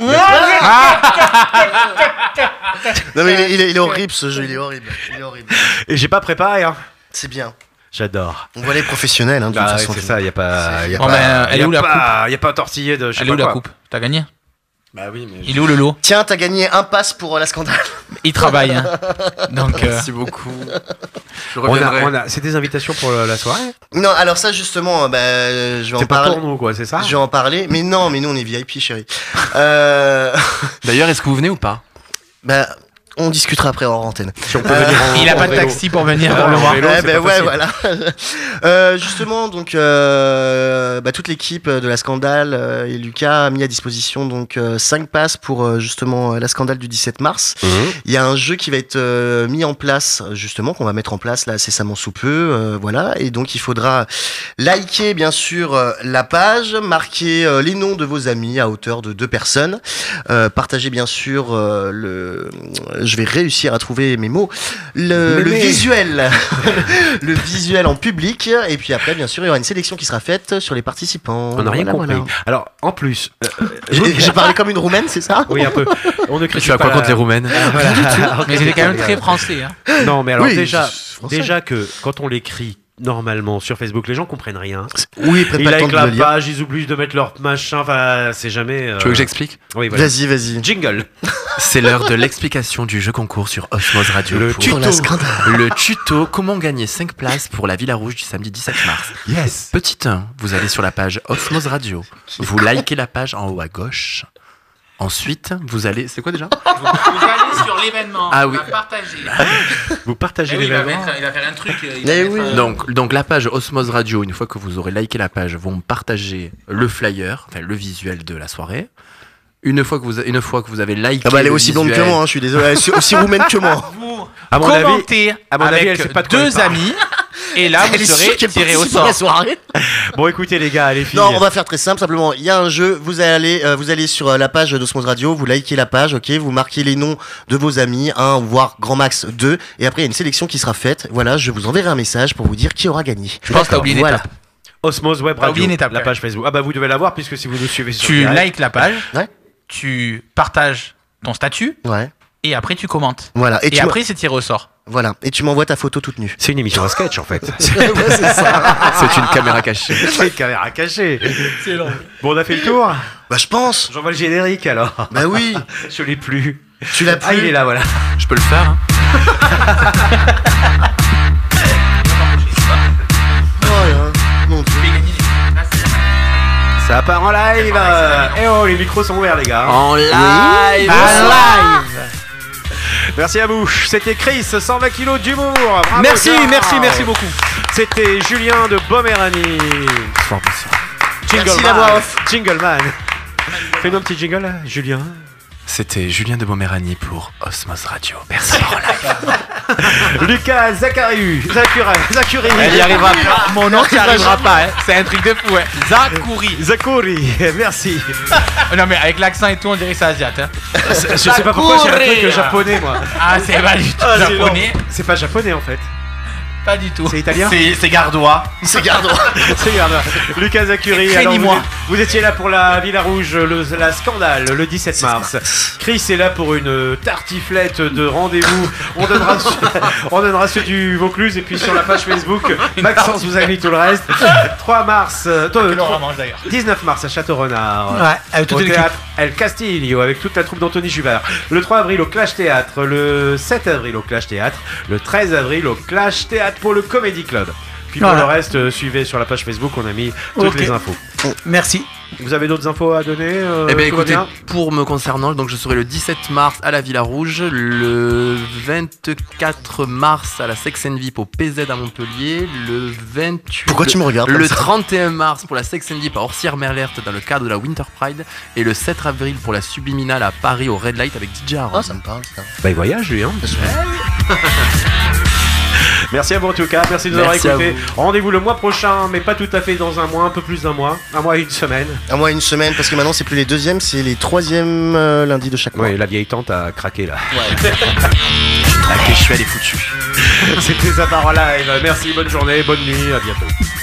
Non, mais il est, il est- il est horrible ce jeu, il est horrible. Il est horrible. Et j'ai pas préparé, hein. C'est bien. J'adore. On voit les professionnels, hein, de toute Bah, ouais, façon. c'est ça, y a pas, y a Bon, pas, ben, elle y est a où la pas, y a pas tortillé de. Je sais Elle est pas où la quoi. coupe? T'as gagné? Bah oui, mais. Il est où le lot? Tiens, t'as gagné un pass pour euh, la scandale. Il travaille. Hein. Donc, euh, Merci beaucoup. Je On a, reviendrai. on a, c'est des invitations pour la la soirée. Non, alors ça justement, euh, bah, euh, je vais en C'est pas parler. pour nous, quoi, c'est ça? Je vais en parler, mais non, mais nous on est V I P, chérie. Euh... D'ailleurs, est-ce que vous venez ou pas? bah, on discutera après hors antenne. Si on peut venir en- il a en pas de vélo. taxi pour venir Ah, pour le en voir. vélo, Ouais, c'est bah, pas ouais, facile. voilà. Euh, justement, donc, euh, bah, toute l'équipe de la Scandale euh, et Lucas a mis à disposition donc euh, cinq passes pour euh, justement euh, la Scandale du dix-sept mars. Mhm. Il y a un jeu qui va être euh, mis en place, justement, qu'on va mettre en place là incessamment sous peu, euh, voilà. Et donc, il faudra liker bien sûr euh, la page, marquer euh, les noms de vos amis à hauteur de deux personnes, euh, partager bien sûr euh, le. Je vais réussir à trouver mes mots. Le, Mais le mais- visuel, le visuel en public, et puis après, bien sûr, il y aura une sélection qui sera faite sur les participants. On n'a rien Voilà, compris. voilà. Alors, en plus, euh, J'ai j'ai parlé comme une roumaine, c'est ça? oui, un peu. On ne critique Tu as pas quoi la- contre les Roumaines? Voilà. Mais c'était quand même très français. Hein. Non, mais alors Oui, déjà, c'est français. déjà que quand on l'écrit normalement sur Facebook, les gens comprennent rien. Oui, ils prennent Ils pas le temps like de la le lire. page, ils oublient de mettre leur machin. Enfin, c'est jamais. euh, Tu veux que j'explique? Oui, voilà. Vas-y, vas-y. Jingle. C'est l'heure de l'explication du jeu concours sur Osmose Radio. Le pour- Pour la Scandale. Le tuto comment gagner cinq places pour la Villa Rouge du samedi dix-sept mars. Yes. Petit un, vous allez sur la page Osmose Radio. Vous likez la page en haut à gauche. Ensuite, vous allez. C'est quoi déjà? Vous allez sur l'événement. Ah il oui. va partager. Vous partagez Eh oui, il, va l'événement. mettre, il va faire un truc. Il Eh va oui. mettre, euh, Donc, donc la page Osmose Radio, une fois que vous aurez liké la page, vont partager le flyer, enfin le visuel de la soirée. Une fois que vous, une fois que vous avez liké. Ah bah, elle est le aussi blonde que visuel- moi, hein, je suis désolé. Elle est aussi roumaine que moi. Vous À mon avis- commentez à mon avis, elle avec sait pas de quoi elle deux parle. amis. Et là, vous Elle est sûre serez qu'elle tiré au participe à la sort. soirée. Bon, écoutez les gars, les filles. Non, on va faire très simple. Simplement, il y a un jeu. Vous allez, euh, vous allez sur euh, la page d'Osmose Radio, vous likez la page, ok. Vous marquez les noms de vos amis, un voire grand max deux. Et après, il y a une sélection qui sera faite. Voilà, je vous enverrai un message pour vous dire qui aura gagné. Je pense que t'as oublié une Voilà. étape. Osmose Web T'as Radio, oublié une étape, la ouais. page Facebook. Ah bah vous devez l'avoir puisque si vous nous suivez sur Tu direct- likes la page. Ouais. Tu partages ton statut. Ouais. Et après, tu commentes. Voilà. Et, Et tu après, c'est tiré au sort. m'en- voilà. Et tu m'envoies ta photo toute nue. C'est une émission à sketch en fait. Ouais, c'est ça. C'est une caméra cachée. C'est une caméra cachée. Excellent. Bon, on a fait le tour. Bah, je pense. J'envoie le générique alors. Bah oui. Je l'ai plus. Tu l'as Ah, plus. il est là, voilà. Je peux le faire, hein? Oh, là. Ça part en live. Eh oh, les micros sont ouverts, les gars. En live. Oui. En live. Merci à vous. C'était Chris, cent vingt kilos d'humour. Bravo, merci, Gérard. merci, merci beaucoup. C'était Julien de Boméranie. Jingle Merci man. la voix off. Jingle man. Fais-nous un petit jingle, là, Julien. C'était Julien de Boméranie pour Osmose Radio. Merci en live. Lucas Zachary. Zachary. Zachary. Elle y arrivera pas. Mon nom, tu n'y arriveras pas. Hein. C'est un truc de fou. Hein. Zakouri. Zachary. Merci. Non, mais avec l'accent et tout, on dirait que c'est asiat. Hein. Je sais pas pourquoi j'ai un truc japonais, moi. Ah, c'est pas du tout Ah, c'est japonais. C'est pas japonais, en fait. Pas du tout. C'est italien. C'est, c'est gardois. C'est gardois. C'est gardois. Lucas Zachary. Alors, vous, vous étiez là pour la Villa Rouge, le, la scandale, le dix-sept mars. Chris est là pour une tartiflette de rendez-vous. On donnera, on donnera ceux du Vaucluse et puis sur la page Facebook, Maxence vous a mis tout le reste. trois mars, euh, dix-neuf mars à Château-Renard. Ouais, avec toute au l'équipe. théâtre El Castillo avec toute la troupe d'Anthony Jubert. Le trois avril au Clash Théâtre, le sept avril au Clash Théâtre, le treize avril au Clash Théâtre pour le Comedy Club. Puis pour Voilà. le reste, euh, suivez sur la page Facebook, on a mis toutes Ok. les infos. Merci. Vous avez d'autres infos à donner euh, Eh bien, tout va écoutez, bien pour me concernant, donc je serai le dix-sept mars à la Villa Rouge, le vingt-quatre mars à la Sex and Vip au P Z à Montpellier, le vingt-huit. Pourquoi le, tu me regardes comme Le ça trente et un mars pour la Sex and Vip à Orsières-Merlert dans le cadre de la Winter Pride, et le sept avril pour la Subliminale à Paris au Red Light avec D J Aaron. Ah, ça me parle, ça. Bah, il voyage, lui, hein. Merci à vous en tout cas, merci de nous avoir Merci à écoutés. Rendez-vous le mois prochain, mais pas tout à fait dans un mois, un peu plus d'un mois, un mois et une semaine. Un mois et une semaine, parce que maintenant c'est plus les deuxièmes, c'est les troisièmes euh, lundis de chaque mois. Oui, la vieille tante a craqué là. Ah, que je suis allé foutu. C'était sa parole live. Merci, bonne journée, bonne nuit, à bientôt.